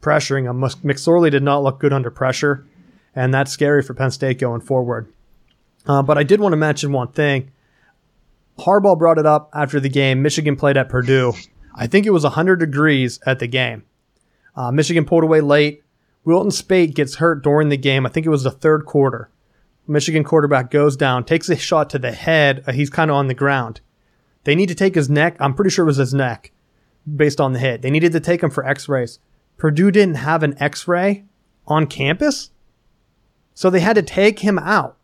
McSorley did not look good under pressure, and that's scary for Penn State going forward. But I did want to mention one thing. Harbaugh brought it up after the game. Michigan played at Purdue. I think it was 100 degrees at the game. Michigan pulled away late. Wilton Speight gets hurt during the game. I think it was the third quarter. Michigan quarterback goes down, takes a shot to the head. He's kind of on the ground. They need to take his neck. I'm pretty sure it was his neck based on the hit. They needed to take him for x-rays. Purdue didn't have an x-ray on campus, so they had to take him out.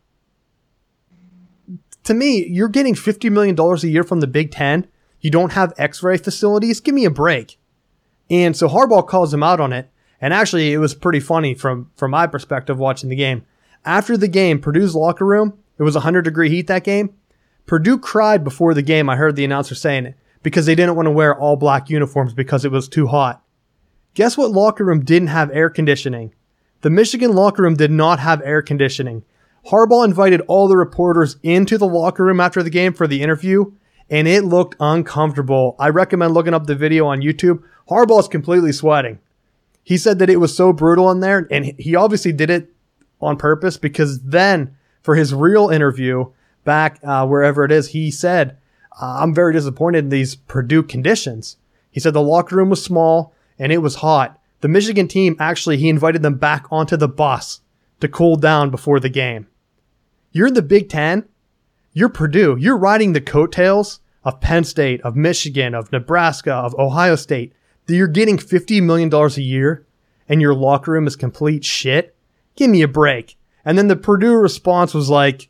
To me, you're getting $50 million a year from the Big Ten. You don't have x-ray facilities? Give me a break. And so Harbaugh calls him out on it. And actually, it was pretty funny from my perspective watching the game. After the game, Purdue's locker room, it was 100-degree heat that game. Purdue cried before the game. I heard the announcer saying it because they didn't want to wear all black uniforms because it was too hot. Guess what locker room didn't have air conditioning? The Michigan locker room did not have air conditioning. Harbaugh invited all the reporters into the locker room after the game for the interview, and it looked uncomfortable. I recommend looking up the video on YouTube. Harbaugh's completely sweating. He said that it was so brutal in there, and he obviously did it on purpose, because then for his real interview back wherever it is, he said, I'm very disappointed in these Purdue conditions. He said the locker room was small and it was hot. The Michigan team, actually, he invited them back onto the bus to cool down before the game. You're in the Big Ten. You're Purdue. You're riding the coattails of Penn State, of Michigan, of Nebraska, of Ohio State. You're getting $50 million a year and your locker room is complete shit. Give me a break. And then the Purdue response was like,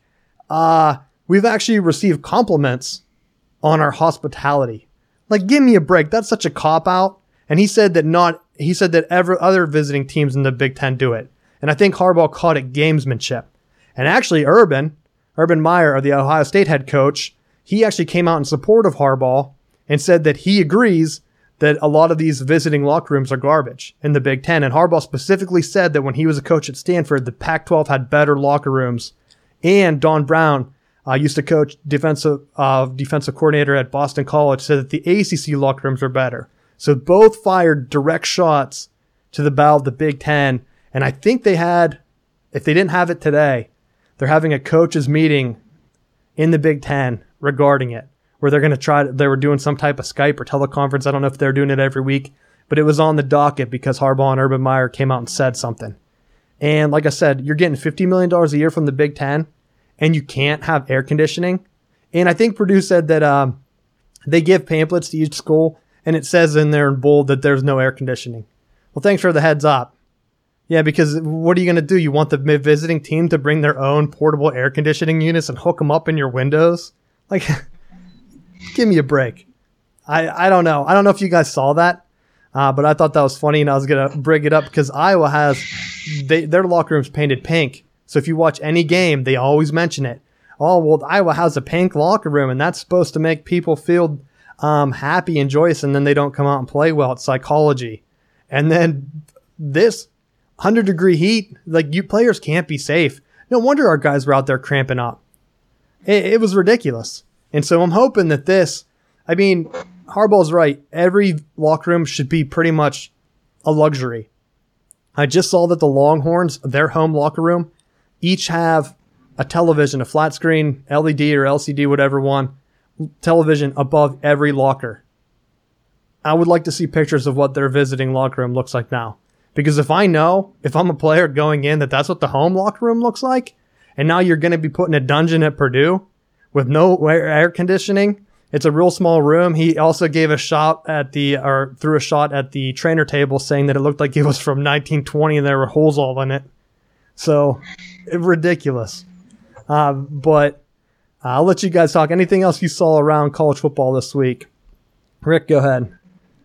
we've actually received compliments on our hospitality. Like, give me a break. That's such a cop-out. And he said that every other visiting teams in the Big Ten do it. And I think Harbaugh called it gamesmanship. And actually, Urban Meyer, the Ohio State head coach, he actually came out in support of Harbaugh and said that he agrees that a lot of these visiting locker rooms are garbage in the Big Ten. And Harbaugh specifically said that when he was a coach at Stanford, the Pac-12 had better locker rooms. And Don Brown used to coach defensive coordinator at Boston College, said that the ACC locker rooms are better. So both fired direct shots to the bow of the Big Ten. And I think they had, if they didn't have it today, they're having a coaches meeting in the Big Ten regarding it, where they're going to they were doing some type of Skype or teleconference. I don't know if they're doing it every week, but it was on the docket because Harbaugh and Urban Meyer came out and said something. And like I said, you're getting $50 million a year from the Big Ten, and you can't have air conditioning. And I think Purdue said that they give pamphlets to each school, and it says in there in bold that there's no air conditioning. Well, thanks for the heads up. Yeah, because what are you going to do? You want the visiting team to bring their own portable air conditioning units and hook them up in your windows? Like, give me a break. I don't know. I don't know if you guys saw that, but I thought that was funny, and I was going to bring it up because Iowa has their locker room's painted pink. So if you watch any game, they always mention it. Oh, well, Iowa has a pink locker room, and that's supposed to make people feel happy and joyous, and then they don't come out and play well. It's psychology. And then this 100-degree heat, like, you players can't be safe. No wonder our guys were out there cramping up. It was ridiculous. And so I'm hoping that Harbaugh's right. Every locker room should be pretty much a luxury. I just saw that the Longhorns, their home locker room, each have a television, a flat screen, LED or LCD, whatever one, television above every locker. I would like to see pictures of what their visiting locker room looks like now. Because if I'm a player going in, that's what the home locker room looks like, and now you're going to be put in a dungeon at Purdue with no air conditioning. It's a real small room. He also gave threw a shot at the trainer table, saying that it looked like it was from 1920 and there were holes all in it. So, ridiculous. But I'll let you guys talk. Anything else you saw around college football this week? Rick, go ahead.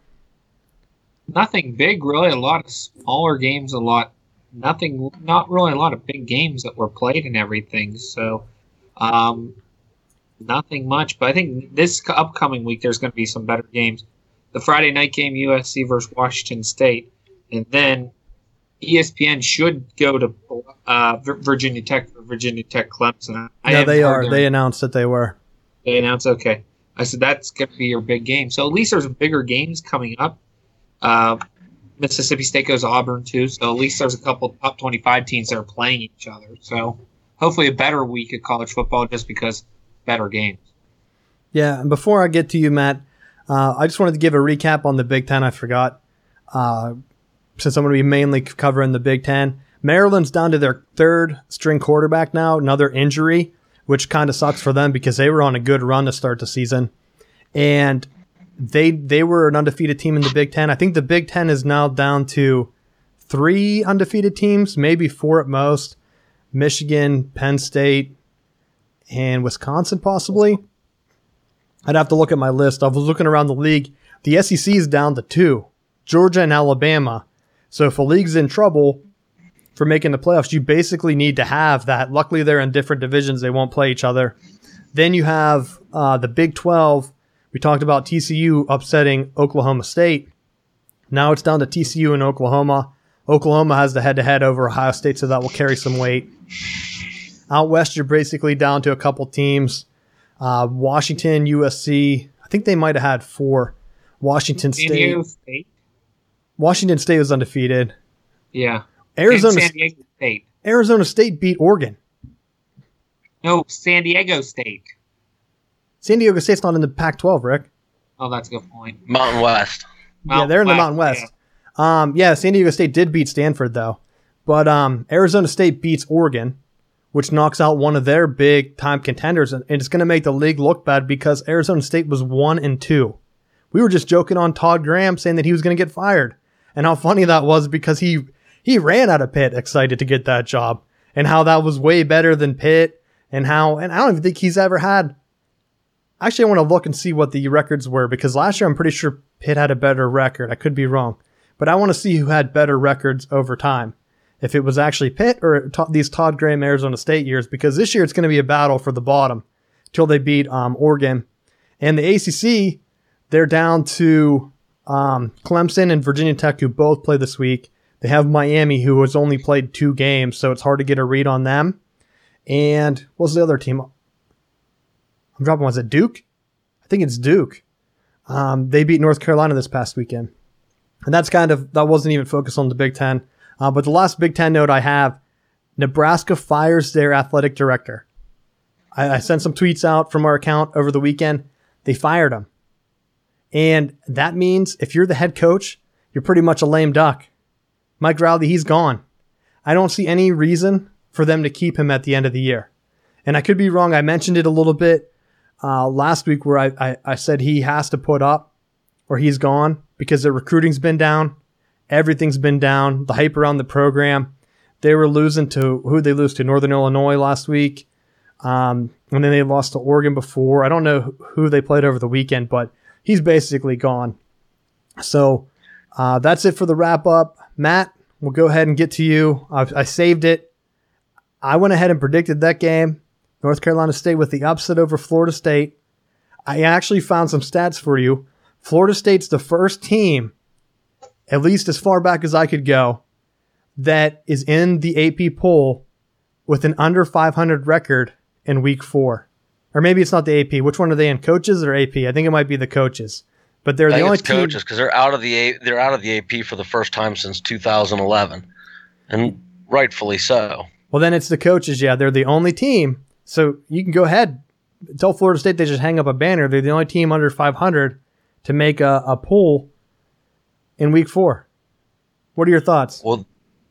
Nothing big, really. A lot of smaller games, not really a lot of big games that were played and everything. So, nothing much. But I think this upcoming week there's going to be some better games. The Friday night game, USC versus Washington State. And then ESPN should go to Virginia Tech for Virginia Tech Clemson. Yeah, they are. They announced that they were. They announced, okay. I said that's going to be your big game. So at least there's bigger games coming up. Mississippi State goes to Auburn too, so at least there's a couple top 25 teams that are playing each other. So hopefully a better week of college football just because better games. Yeah, and before I get to you, Matt, I just wanted to give a recap on the Big Ten. I forgot, since I'm going to be mainly covering the Big Ten. Maryland's down to their third string quarterback now, another injury, which kind of sucks for them because they were on a good run to start the season. And they were an undefeated team in the Big Ten. I think the Big Ten is now down to 3 undefeated teams, maybe 4 at most. Michigan, Penn State, and Wisconsin possibly. I'd have to look at my list. I was looking around the league. The SEC is down to 2, Georgia and Alabama. So if a league's in trouble for making the playoffs, you basically need to have that. Luckily, they're in different divisions. They won't play each other. Then you have the Big 12. We talked about TCU upsetting Oklahoma State. Now it's down to TCU and Oklahoma. Oklahoma has the head-to-head over Ohio State, so that will carry some weight. Out west, you're basically down to a couple teams. Washington, USC. I think they might have had 4. Washington State. San Diego State. Washington State was undefeated. Yeah. Arizona. San Diego State. Arizona State beat Oregon. No, San Diego State. San Diego State's not in the Pac-12, Rick. Oh, that's a good point. Mountain West. Yeah, they're in the Mountain West. San Diego State did beat Stanford, though. But Arizona State beats Oregon, which knocks out one of their big-time contenders. And it's going to make the league look bad because Arizona State was 1-2. We were just joking on Todd Graham saying that he was going to get fired. And how funny that was because he ran out of Pitt excited to get that job. And how that was way better than Pitt. And I don't even think he's ever had... Actually, I want to look and see what the records were because last year I'm pretty sure Pitt had a better record. I could be wrong. But I want to see who had better records over time. If it was actually Pitt or these Todd Graham Arizona State years, because this year it's going to be a battle for the bottom till they beat Oregon. And the ACC, they're down to Clemson and Virginia Tech, who both play this week. They have Miami, who has only played 2 games, so it's hard to get a read on them. And what's the other team? I'm dropping one. Is it Duke? I think it's Duke. They beat North Carolina this past weekend. And that wasn't even focused on the Big Ten. But the last Big Ten note I have, Nebraska fires their athletic director. I sent some tweets out from our account over the weekend. They fired him. And that means if you're the head coach, you're pretty much a lame duck. Mike Rowley, he's gone. I don't see any reason for them to keep him at the end of the year. And I could be wrong. I mentioned it a little bit last week where I said he has to put up or he's gone because the recruiting's been down. Everything's been down. The hype around the program. They were losing to, who they lose to? Northern Illinois last week. And then they lost to Oregon before. I don't know who they played over the weekend, but he's basically gone. So that's it for the wrap up. Matt, we'll go ahead and get to you. I saved it. I went ahead and predicted that game. North Carolina State with the upset over Florida State. I actually found some stats for you. Florida State's the first team, at least as far back as I could go, that is in the AP poll with an under 500 record in week 4. Or maybe it's not the AP. Which one are they in? Coaches or AP? I think it might be the coaches. But they're the only team. Coaches because they're out of the AP for the first time since 2011, and rightfully so. Well, then it's the coaches. Yeah, they're the only team. So you can go ahead, tell Florida State they just hang up a banner. They're the only team under 500 to make a poll in week 4. What are your thoughts? Well,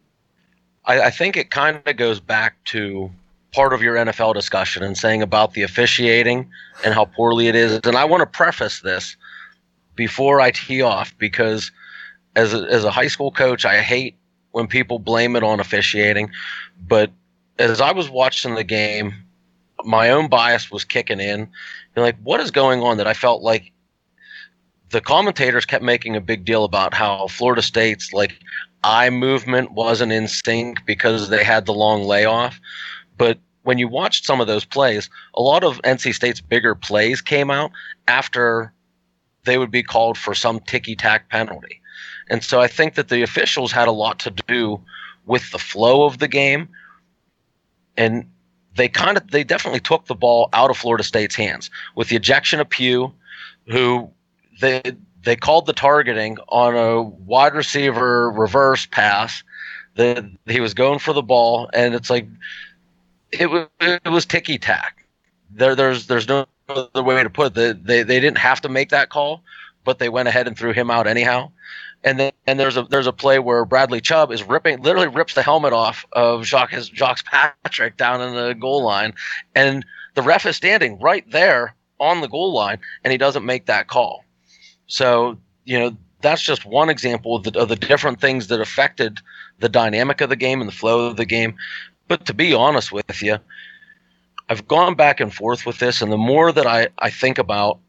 I think it kind of goes back to part of your NFL discussion and saying about the officiating and how poorly it is. And I want to preface this before I tee off because as a high school coach, I hate when people blame it on officiating. But as I was watching the game, my own bias was kicking in. And like, what is going on that I felt like the commentators kept making a big deal about how Florida State's like eye movement wasn't in sync because they had the long layoff. But when you watched some of those plays, a lot of NC State's bigger plays came out after they would be called for some ticky-tack penalty. And so I think that the officials had a lot to do with the flow of the game. And they definitely took the ball out of Florida State's hands with the ejection of Pugh, who they called the targeting on a wide receiver reverse pass that he was going for the ball, and it's like it was ticky tack. There's no other way to put it. They didn't have to make that call, but they went ahead and threw him out anyhow. And there's a play where Bradley Chubb literally rips the helmet off of Jacques Patrick down in the goal line, and the ref is standing right there on the goal line, and he doesn't make that call. So that's just one example of the different things that affected the dynamic of the game and the flow of the game. But to be honest with you, I've gone back and forth with this, and the more that I think about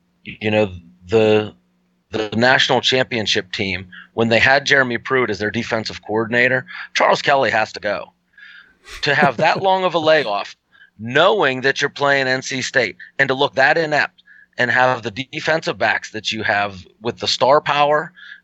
the national championship team, when they had Jeremy Pruitt as their defensive coordinator, Charles Kelly has to go. To have that long of a layoff, knowing that you're playing NC State, and to look that inept and have the defensive backs that you have with the star power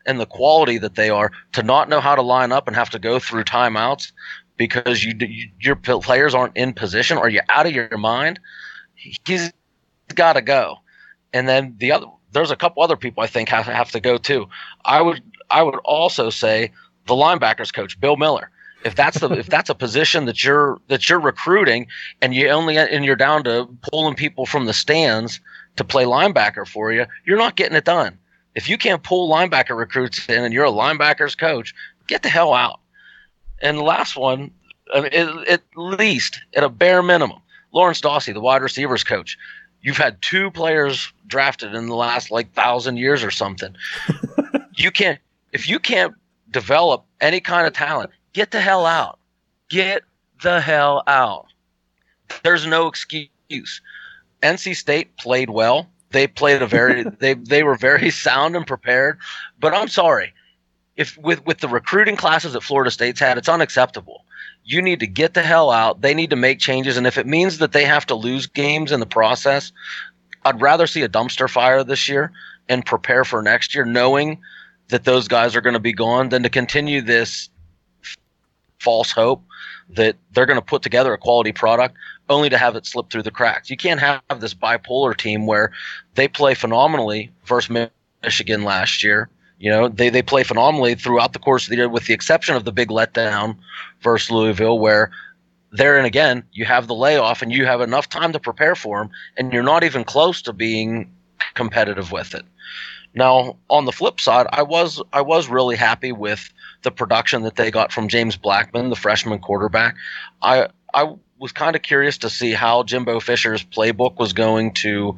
and the quality that they are, to not know how to line up and have to go through timeouts because your players aren't in position or you're out of your mind. He's got to go. And then there's a couple other people I think have to go too. I would also say the linebackers coach, Bill Miller. If that's a position that you're recruiting and you're down to pulling people from the stands to play linebacker for you, you're not getting it done. If you can't pull linebacker recruits in and you're a linebackers coach, get the hell out. And the last one, at least at a bare minimum, Lawrence Dawsey, the wide receivers coach. You've had 2 players drafted in the last 1,000 years or something. If you can't develop any kind of talent, get the hell out. Get the hell out. There's no excuse. NC State played well. They played they were very sound and prepared. But I'm sorry, if with the recruiting classes that Florida State's had, it's unacceptable. You need to get the hell out. They need to make changes, and if it means that they have to lose games in the process, I'd rather see a dumpster fire this year and prepare for next year, knowing that those guys are going to be gone, than to continue this false hope that they're going to put together a quality product only to have it slip through the cracks. You can't have this bipolar team where they play phenomenally versus Michigan last year. You know, they play phenomenally throughout the course of the year, with the exception of the big letdown versus Louisville, where there and again you have the layoff and you have enough time to prepare for them, and you're not even close to being competitive with it. Now, on the flip side, I was really happy with the production that they got from James Blackman, the freshman quarterback. I was kind of curious to see how Jimbo Fisher's playbook was going to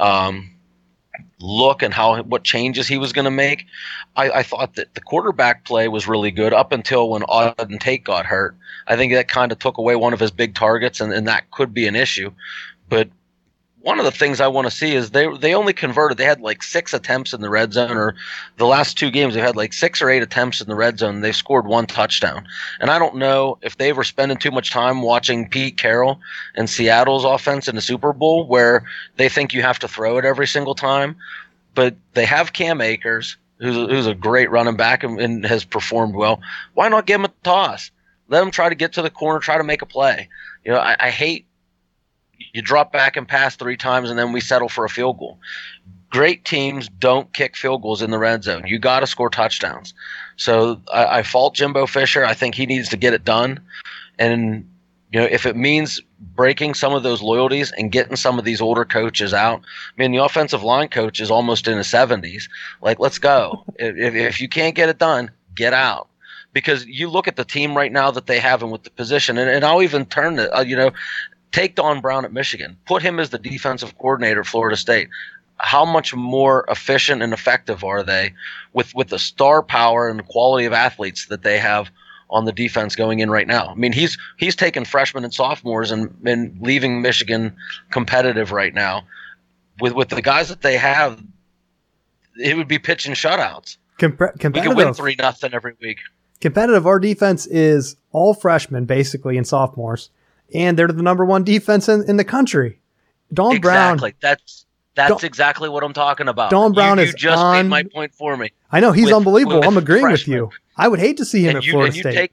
look and what changes he was going to make. I thought that the quarterback play was really good up until when Auden Tate got hurt. I think that kind of took away one of his big targets, and that could be an issue. But one of the things I want to see is they only converted. They had 6 attempts in the red zone, or the last 2 games they've had 6 or 8 attempts in the red zone. They've scored 1 touchdown. And I don't know if they were spending too much time watching Pete Carroll and Seattle's offense in the Super Bowl, where they think you have to throw it every single time. But they have Cam Akers, who's a great running back and has performed well. Why not give him a toss? Let him try to get to the corner, try to make a play. You know, I hate you drop back and pass 3 times and then we settle for a field goal. Great teams don't kick field goals in the red zone. You got to score touchdowns. So I fault Jimbo Fisher. I think he needs to get it done. And, you know, if it means breaking some of those loyalties and getting some of these older coaches out. I mean, the offensive line coach is almost in his 70s. Let's go. If you can't get it done, get out. Because you look at the team right now that they have and with the position, and I'll even turn it, take Don Brown at Michigan. Put him as the defensive coordinator at Florida State. How much more efficient and effective are they with the star power and the quality of athletes that they have on the defense going in right now? I mean, he's taking freshmen and sophomores and leaving Michigan competitive right now. With the guys that they have, it would be pitching shutouts. We could win 3-0 every week. Competitive. Our defense is all freshmen, basically, and sophomores, and they're the number 1 defense in the country. Don Brown. That's exactly what I'm talking about. Don Brown you just made my point for me. I know he's unbelievable. I'm agreeing with you. I would hate to see him at Florida State.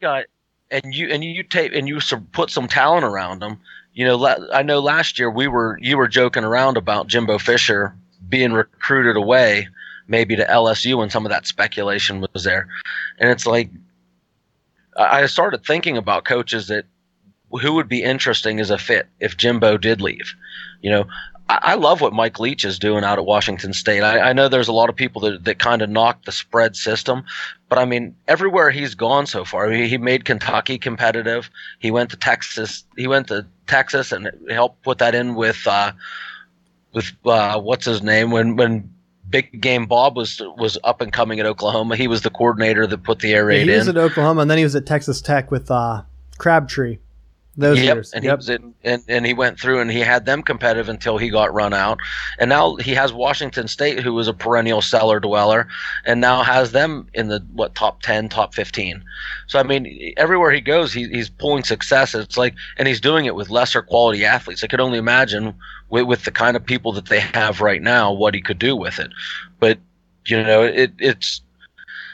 You put some talent around him. You know, I know last year you were joking around about Jimbo Fisher being recruited away, maybe to LSU, when some of that speculation was there, and it's like I started thinking about coaches who would be interesting as a fit if Jimbo did leave. You know, I love what Mike Leach is doing out at Washington State. I know there's a lot of people that kind of knock the spread system, but I mean, everywhere he's gone so far, he made Kentucky competitive. He went to Texas. And helped put that in with what's his name when Big Game Bob was up and coming at Oklahoma. He was the coordinator that put the air raid in. He was at Oklahoma, and then he was at Texas Tech with Crabtree. Those years. And he went through and he had them competitive until he got run out. And now he has Washington State, who was a perennial cellar dweller, and now has them in the top 10, top 15. So I mean, everywhere he goes, he's pulling success. It's like, and he's doing it with lesser quality athletes. I could only imagine with the kind of people that they have right now, what he could do with it. But you know,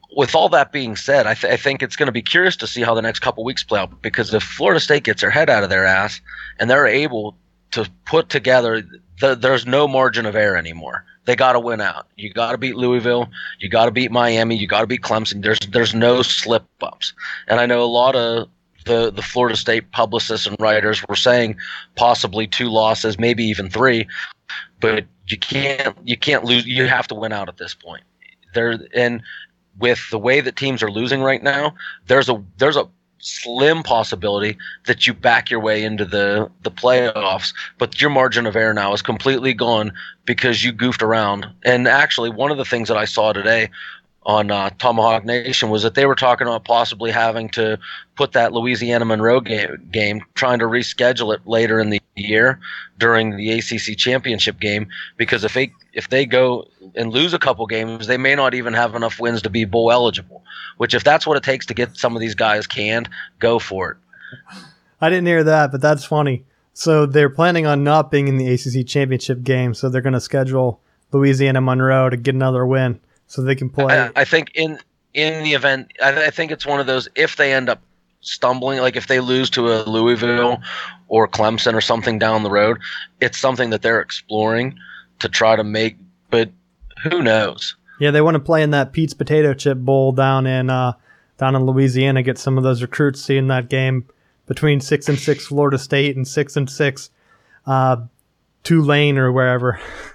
with all that being said, I think it's going to be curious to see how the next couple weeks play out, because if Florida State gets their head out of their ass and they're able to put together, there's no margin of error anymore. They got to win out. You got to beat Louisville. You got to beat Miami. You got to beat Clemson. There's no slip ups. And I know a lot of the Florida State publicists and writers were saying possibly 2 losses, maybe even 3, but you can't lose. You have to win out at this point. And with the way that teams are losing right now, there's a slim possibility that you back your way into the playoffs, but your margin of error now is completely gone because you goofed around. And actually, one of the things that I saw today on Tomahawk Nation was that they were talking about possibly having to put that Louisiana Monroe game, trying to reschedule it later in the year during the ACC championship game, because if they go and lose a couple games, they may not even have enough wins to be bowl eligible, which if that's what it takes to get some of these guys canned, go for it. I didn't hear that, but that's funny. So they're planning on not being in the ACC championship game, so they're going to schedule Louisiana Monroe to get another win so they can play. I think in the event, I think it's one of those, if they end up stumbling, like if they lose to a Louisville or Clemson or something down the road, it's something that they're exploring to try to make, but who knows? Yeah, they want to play in that Pete's Potato Chip Bowl down in Louisiana, get some of those recruits seeing that game between 6-6 Florida State and 6-6 Tulane or wherever.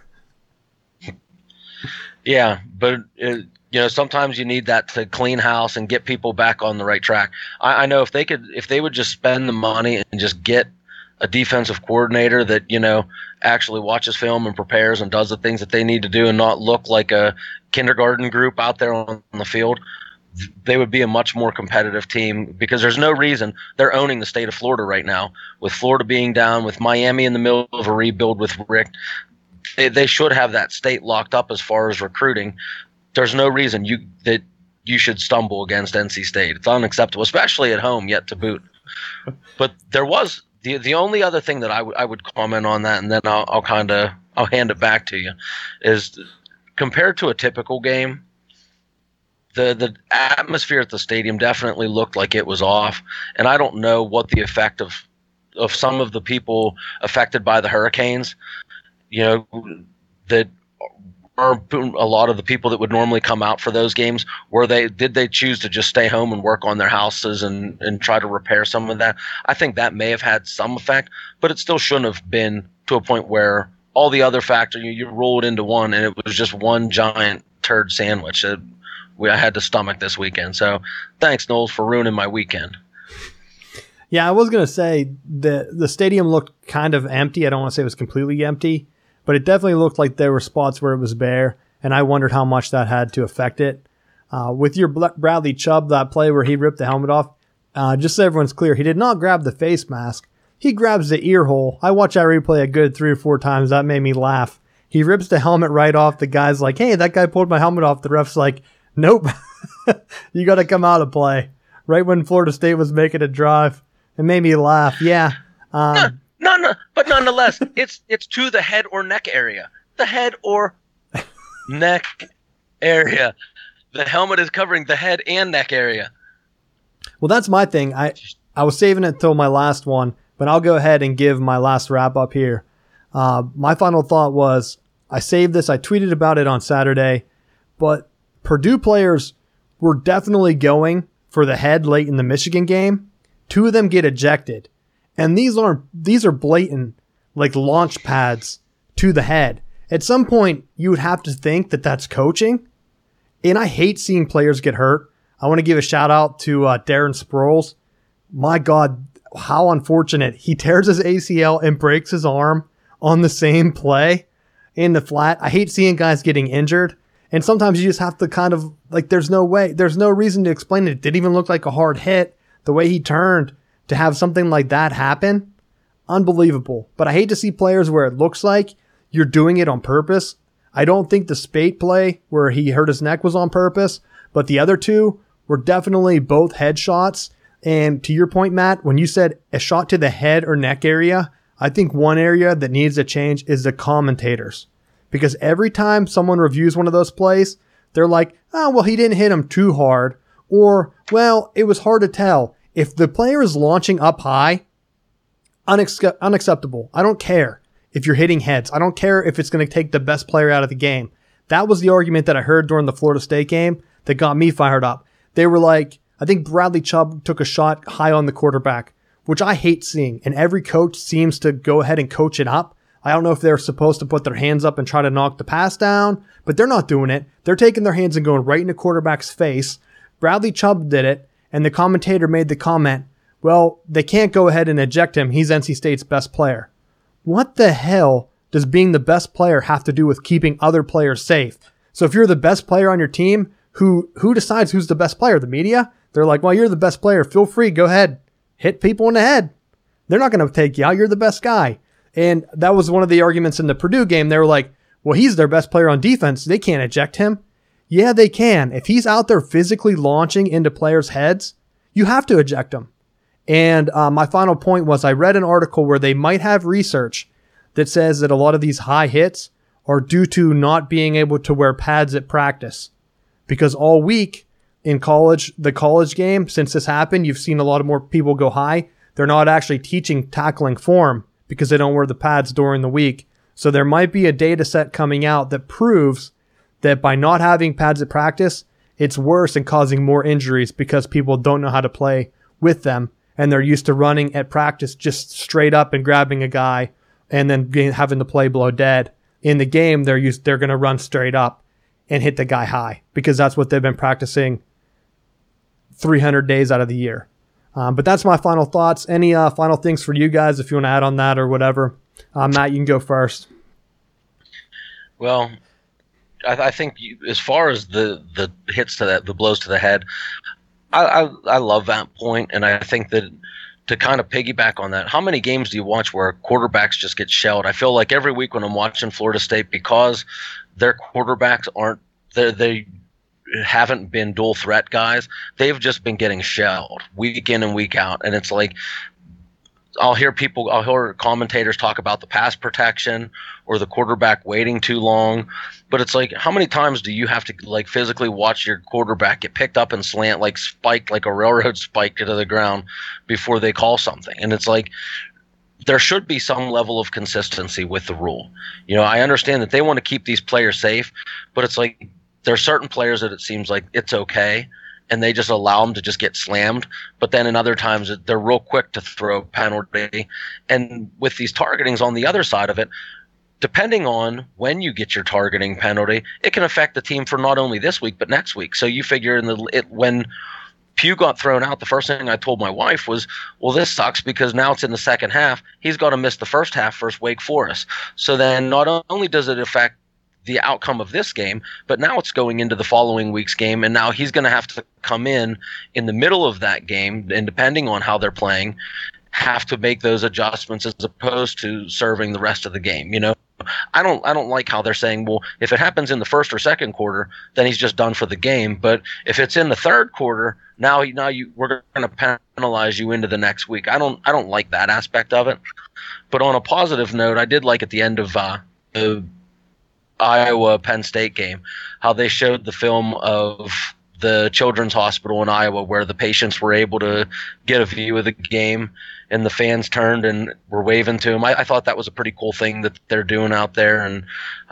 Yeah, but sometimes you need that to clean house and get people back on the right track. I know if they would just spend the money and just get a defensive coordinator that, actually watches film and prepares and does the things that they need to do and not look like a kindergarten group out there on the field, they would be a much more competitive team, because there's no reason they're owning the state of Florida right now, with Florida being down, with Miami in the middle of a rebuild with Rick. They should have that state locked up as far as recruiting. There's no reason that you should stumble against NC State. It's unacceptable, especially at home, yet to boot. But there was the only other thing that I would comment on that, and then I'll hand it back to you, is compared to a typical game, the atmosphere at the stadium definitely looked like it was off. And I don't know what the effect of some of the people affected by the hurricanes, that are a lot of the people that would normally come out for those games, did they choose to just stay home and work on their houses and try to repair some of that? I think that may have had some effect, but it still shouldn't have been to a point where all the other factors, you roll it into one, and it was just one giant turd sandwich that I had to stomach this weekend. So thanks, Knowles, for ruining my weekend. Yeah, I was going to say the stadium looked kind of empty. I don't want to say it was completely empty, but it definitely looked like there were spots where it was bare, and I wondered how much that had to affect it. With your Bradley Chubb, that play where he ripped the helmet off, just so everyone's clear, he did not grab the face mask. He grabs the ear hole. I watched that replay a good 3 or 4 times. That made me laugh. He rips the helmet right off. The guy's like, hey, that guy pulled my helmet off. The ref's like, nope. You got to come out of play. Right when Florida State was making a drive. It made me laugh. Yeah. No, but nonetheless, it's to the head or neck area. The head or neck area. The helmet is covering the head and neck area. Well, that's my thing. I was saving it till my last one, but I'll go ahead and give my last wrap up here. My final thought was, I saved this. I tweeted about it on Saturday, but Purdue players were definitely going for the head late in the Michigan game. 2 of them get ejected. And these are blatant, like, launch pads to the head. At some point, you would have to think that that's coaching. And I hate seeing players get hurt. I want to give a shout out to Darren Sproles. My God, how unfortunate. He tears his ACL and breaks his arm on the same play in the flat. I hate seeing guys getting injured. And sometimes you just have to kind of, like, there's no reason to explain it. It didn't even look like a hard hit. The way he turned to have something like that happen, unbelievable. But I hate to see players where it looks like you're doing it on purpose. I don't think the Spate play where he hurt his neck was on purpose, but the other 2 were definitely both head shots. And to your point, Matt, when you said a shot to the head or neck area, I think one area that needs to change is the commentators. Because every time someone reviews one of those plays, they're like, oh, well, he didn't hit him too hard. Or, well, it was hard to tell. If the player is launching up high, unacceptable. I don't care if you're hitting heads. I don't care if it's going to take the best player out of the game. That was the argument that I heard during the Florida State game that got me fired up. They were like, I think Bradley Chubb took a shot high on the quarterback, which I hate seeing. And every coach seems to go ahead and coach it up. I don't know if they're supposed to put their hands up and try to knock the pass down, but they're not doing it. They're taking their hands and going right in the quarterback's face. Bradley Chubb did it, and the commentator made the comment, well, they can't go ahead and eject him. He's NC State's best player. What the hell does being the best player have to do with keeping other players safe? So if you're the best player on your team, who decides who's the best player? The media? They're like, well, you're the best player. Feel free. Go ahead. Hit people in the head. They're not going to take you out. You're the best guy. And that was one of the arguments in the Purdue game. They were like, well, he's their best player on defense. They can't eject him. Yeah, they can. If he's out there physically launching into players' heads, you have to eject him. And my final point was I read an article where they might have research that says that a lot of these high hits are due to not being able to wear pads at practice. Because all week in college, the college game, since this happened, you've seen a lot of more people go high. They're not actually teaching tackling form because they don't wear the pads during the week. So there might be a data set coming out that proves that by not having pads at practice, it's worse and causing more injuries because people don't know how to play with them. And they're used to running at practice just straight up and grabbing a guy and then having the play below dead. In the game, they're going to run straight up and hit the guy high because that's what they've been practicing 300 days out of the year. But that's my final thoughts. Any final things for you guys if you want to add on that or whatever? Matt, you can go first. Well, I think as far as the hits to the blows to the head, I love that point, and I think that to kind of piggyback on that, how many games do you watch where quarterbacks just get shelled? I feel like every week when I'm watching Florida State, because their quarterbacks they haven't been dual threat guys, they've just been getting shelled week in and week out, and it's like I'll hear commentators talk about the pass protection or the quarterback waiting too long. But it's like, how many times do you have to like physically watch your quarterback get picked up and slant, like spiked like a railroad spike to the ground before they call something? And it's like, there should be some level of consistency with the rule. You know, I understand that they want to keep these players safe, but it's like there are certain players that it seems like it's okay, and they just allow them to just get slammed. But then in other times, they're real quick to throw a penalty. And with these targetings on the other side of it, depending on when you get your targeting penalty, it can affect the team for not only this week, but next week. So you figure when Pugh got thrown out, the first thing I told my wife was, well, this sucks because now it's in the second half. He's got to miss the first half versus Wake Forest. So then not only does it affect the outcome of this game, but now it's going into the following week's game, and now he's going to have to come in the middle of that game, and depending on how they're playing, have to make those adjustments as opposed to serving the rest of the game. You know, I don't like how they're saying, well, if it happens in the first or second quarter, then he's just done for the game. But if it's in the third quarter, now we're going to penalize you into the next week. I don't like that aspect of it. But on a positive note, I did like at the end of the Iowa Penn State game how they showed the film of the Children's Hospital in Iowa where the patients were able to get a view of the game and the fans turned and were waving to them. I thought that was a pretty cool thing that they're doing out there, and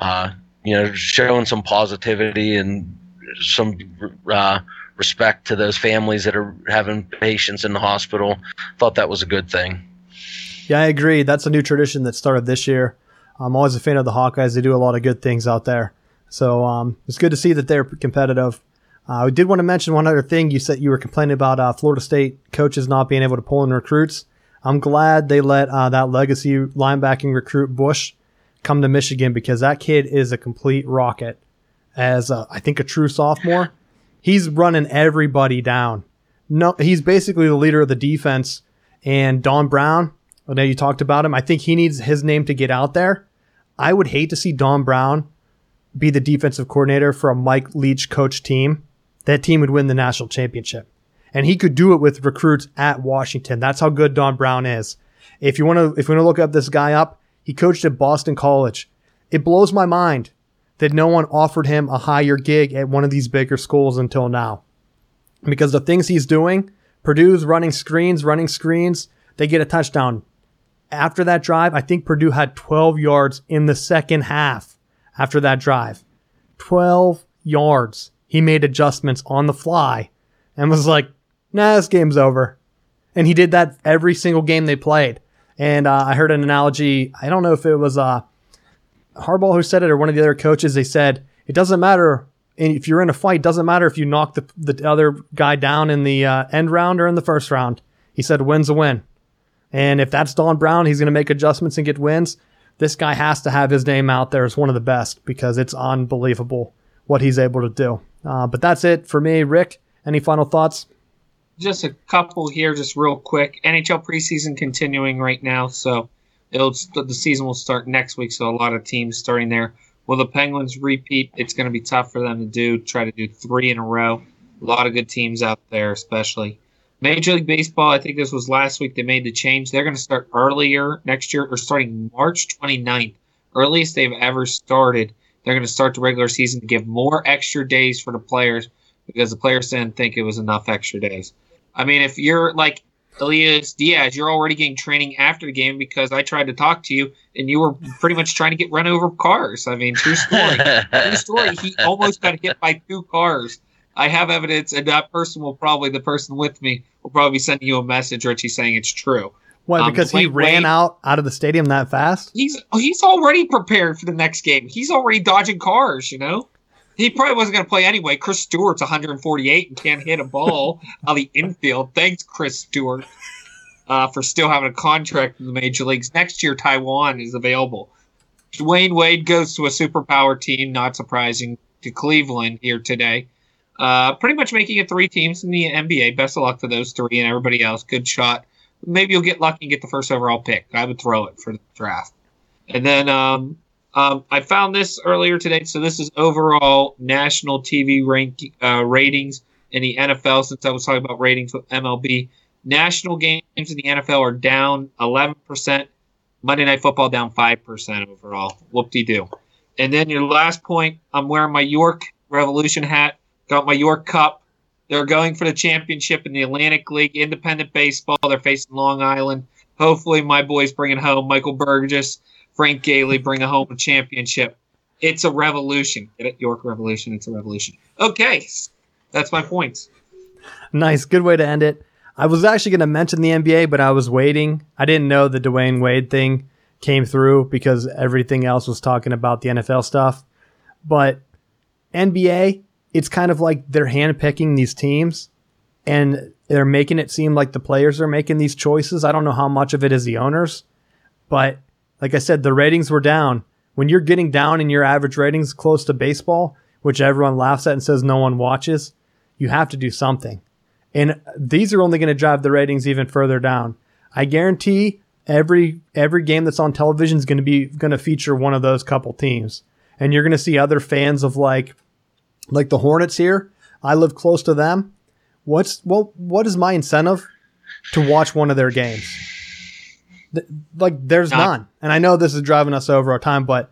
showing some positivity and some respect to those families that are having patients in the hospital. Thought that was a good thing. Yeah, I agree. That's a new tradition that started this year. I'm always a fan of the Hawkeyes. They do a lot of good things out there. So it's good to see that they're competitive. I did want to mention one other thing. You said you were complaining about Florida State coaches not being able to pull in recruits. I'm glad they let that legacy linebacking recruit Bush come to Michigan because that kid is a complete rocket. As I think a true sophomore, he's running everybody down. No, he's basically the leader of the defense. And Don Brown, I know you talked about him. I think he needs his name to get out there. I would hate to see Don Brown be the defensive coordinator for a Mike Leach coach team. That team would win the national championship. And he could do it with recruits at Washington. That's how good Don Brown is. If you want to look up this guy up, he coached at Boston College. It blows my mind that no one offered him a higher gig at one of these bigger schools until now. Because the things he's doing, Purdue's running screens, they get a touchdown. After that drive, I think Purdue had 12 yards in the second half after that drive. 12 yards. He made adjustments on the fly and was like, nah, this game's over. And he did that every single game they played. And I heard an analogy. I don't know if it was Harbaugh who said it or one of the other coaches. They said, it doesn't matter if you're in a fight. It doesn't matter if you knock the other guy down in the end round or in the first round. He said, win's a win. And if that's Don Brown, he's going to make adjustments and get wins. This guy has to have his name out there as one of the best because it's unbelievable what he's able to do. But that's it for me. Rick, any final thoughts? Just a couple here, just real quick. NHL preseason continuing right now, so the season will start next week, so a lot of teams starting there. Will the Penguins repeat? It's going to be tough for them to try to do 3 in a row. A lot of good teams out there, especially. Major League Baseball, I think this was last week they made the change. They're going to start earlier next year, or starting March 29th, earliest they've ever started. They're going to start the regular season to give more extra days for the players because the players didn't think it was enough extra days. I mean, if you're like Elias Diaz, you're already getting training after the game because I tried to talk to you and you were pretty much trying to get run over cars. I mean, true story. True story. He almost got hit by 2 cars. I have evidence, and that person the person with me will probably be sending you a message, Richie, saying it's true. What, because he ran out of the stadium that fast? He's already prepared for the next game. He's already dodging cars, you know? He probably wasn't going to play anyway. Chris Stewart's 148 and can't hit a ball on the infield. Thanks, Chris Stewart, for still having a contract in the major leagues. Next year, Taiwan is available. Dwayne Wade goes to a superpower team, not surprising, to Cleveland here today. Pretty much making it 3 teams in the NBA. Best of luck to those 3 and everybody else. Good shot. Maybe you'll get lucky and get the first overall pick. I would throw it for the draft. And then I found this earlier today. So this is overall national TV ratings in the NFL, since I was talking about ratings with MLB. National games in the NFL are down 11%. Monday Night Football down 5% overall. Whoop-de-doo. And then your last point, I'm wearing my York Revolution hat. Got my York Cup. They're going for the championship in the Atlantic League Independent Baseball. They're facing Long Island. Hopefully my boys bring it home. Michael Burgess, Frank Gailey bring home a championship. It's a revolution. Get it? York Revolution. It's a revolution. Okay. That's my points. Nice. Good way to end it. I was actually going to mention the NBA, but I was waiting. I didn't know the Dwayne Wade thing came through because everything else was talking about the NFL stuff. But NBA, it's kind of like they're handpicking these teams and they're making it seem like the players are making these choices. I don't know how much of it is the owners, but like I said, the ratings were down. When you're getting down in your average ratings close to baseball, which everyone laughs at and says no one watches, you have to do something. And these are only going to drive the ratings even further down. I guarantee every game that's on television is going to feature one of those couple teams. And you're going to see other fans of like the Hornets here. I live close to them. What is my incentive to watch one of their games? There's none. And I know this is driving us over our time, but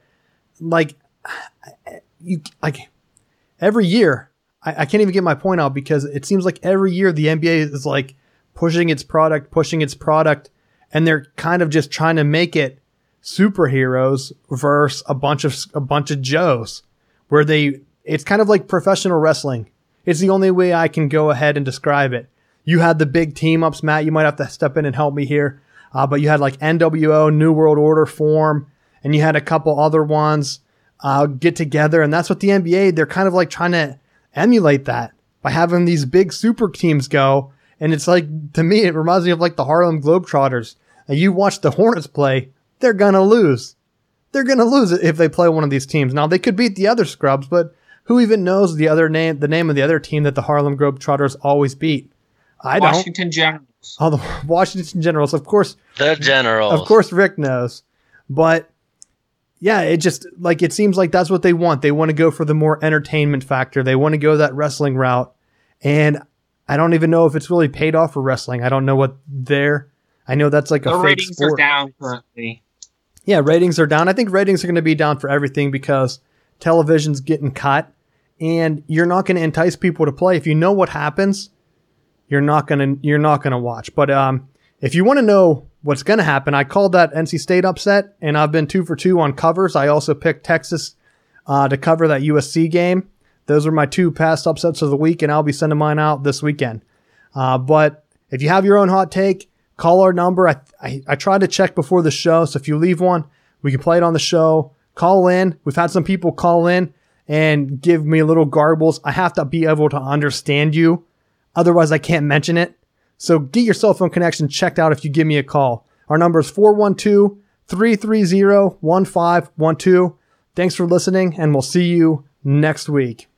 every year, I can't even get my point out because it seems like every year the NBA is like pushing its product, and they're kind of just trying to make it superheroes versus a bunch of Joes, where it's kind of like professional wrestling. It's the only way I can go ahead and describe it. You had the big team ups, Matt. You might have to step in and help me here. But you had like NWO, New World Order form, and you had a couple other ones get together. And that's what the NBA, they're kind of like trying to emulate that by having these big super teams go. And it's like, to me, it reminds me of like the Harlem Globetrotters. And you watch the Hornets play, they're going to lose. They're going to lose if they play one of these teams. Now, they could beat the other scrubs, but who even knows the name of the other team that the Harlem Globetrotters always beat? I don't. Washington Generals. Oh, the Washington Generals, of course. The Generals. Of course, Rick knows. But yeah, it seems like that's what they want. They want to go for the more entertainment factor. They want to go that wrestling route. And I don't even know if it's really paid off for wrestling. I don't know I know that's like a fake ratings sport. Are down currently. Yeah, ratings are down. I think ratings are going to be down for everything because television's getting cut, and you're not going to entice people to play. If you know what happens, you're not going to watch. But if you want to know what's going to happen, I called that NC State upset, and I've been 2 for 2 on covers. I also picked Texas to cover that USC game. Those are my 2 past upsets of the week, and I'll be sending mine out this weekend. But if you have your own hot take, call our number. I try to check before the show, so if you leave one, we can play it on the show. Call in. We've had some people call in and give me little garbles. I have to be able to understand you. Otherwise, I can't mention it. So get your cell phone connection checked out if you give me a call. Our number is 412-330-1512. Thanks for listening, and we'll see you next week.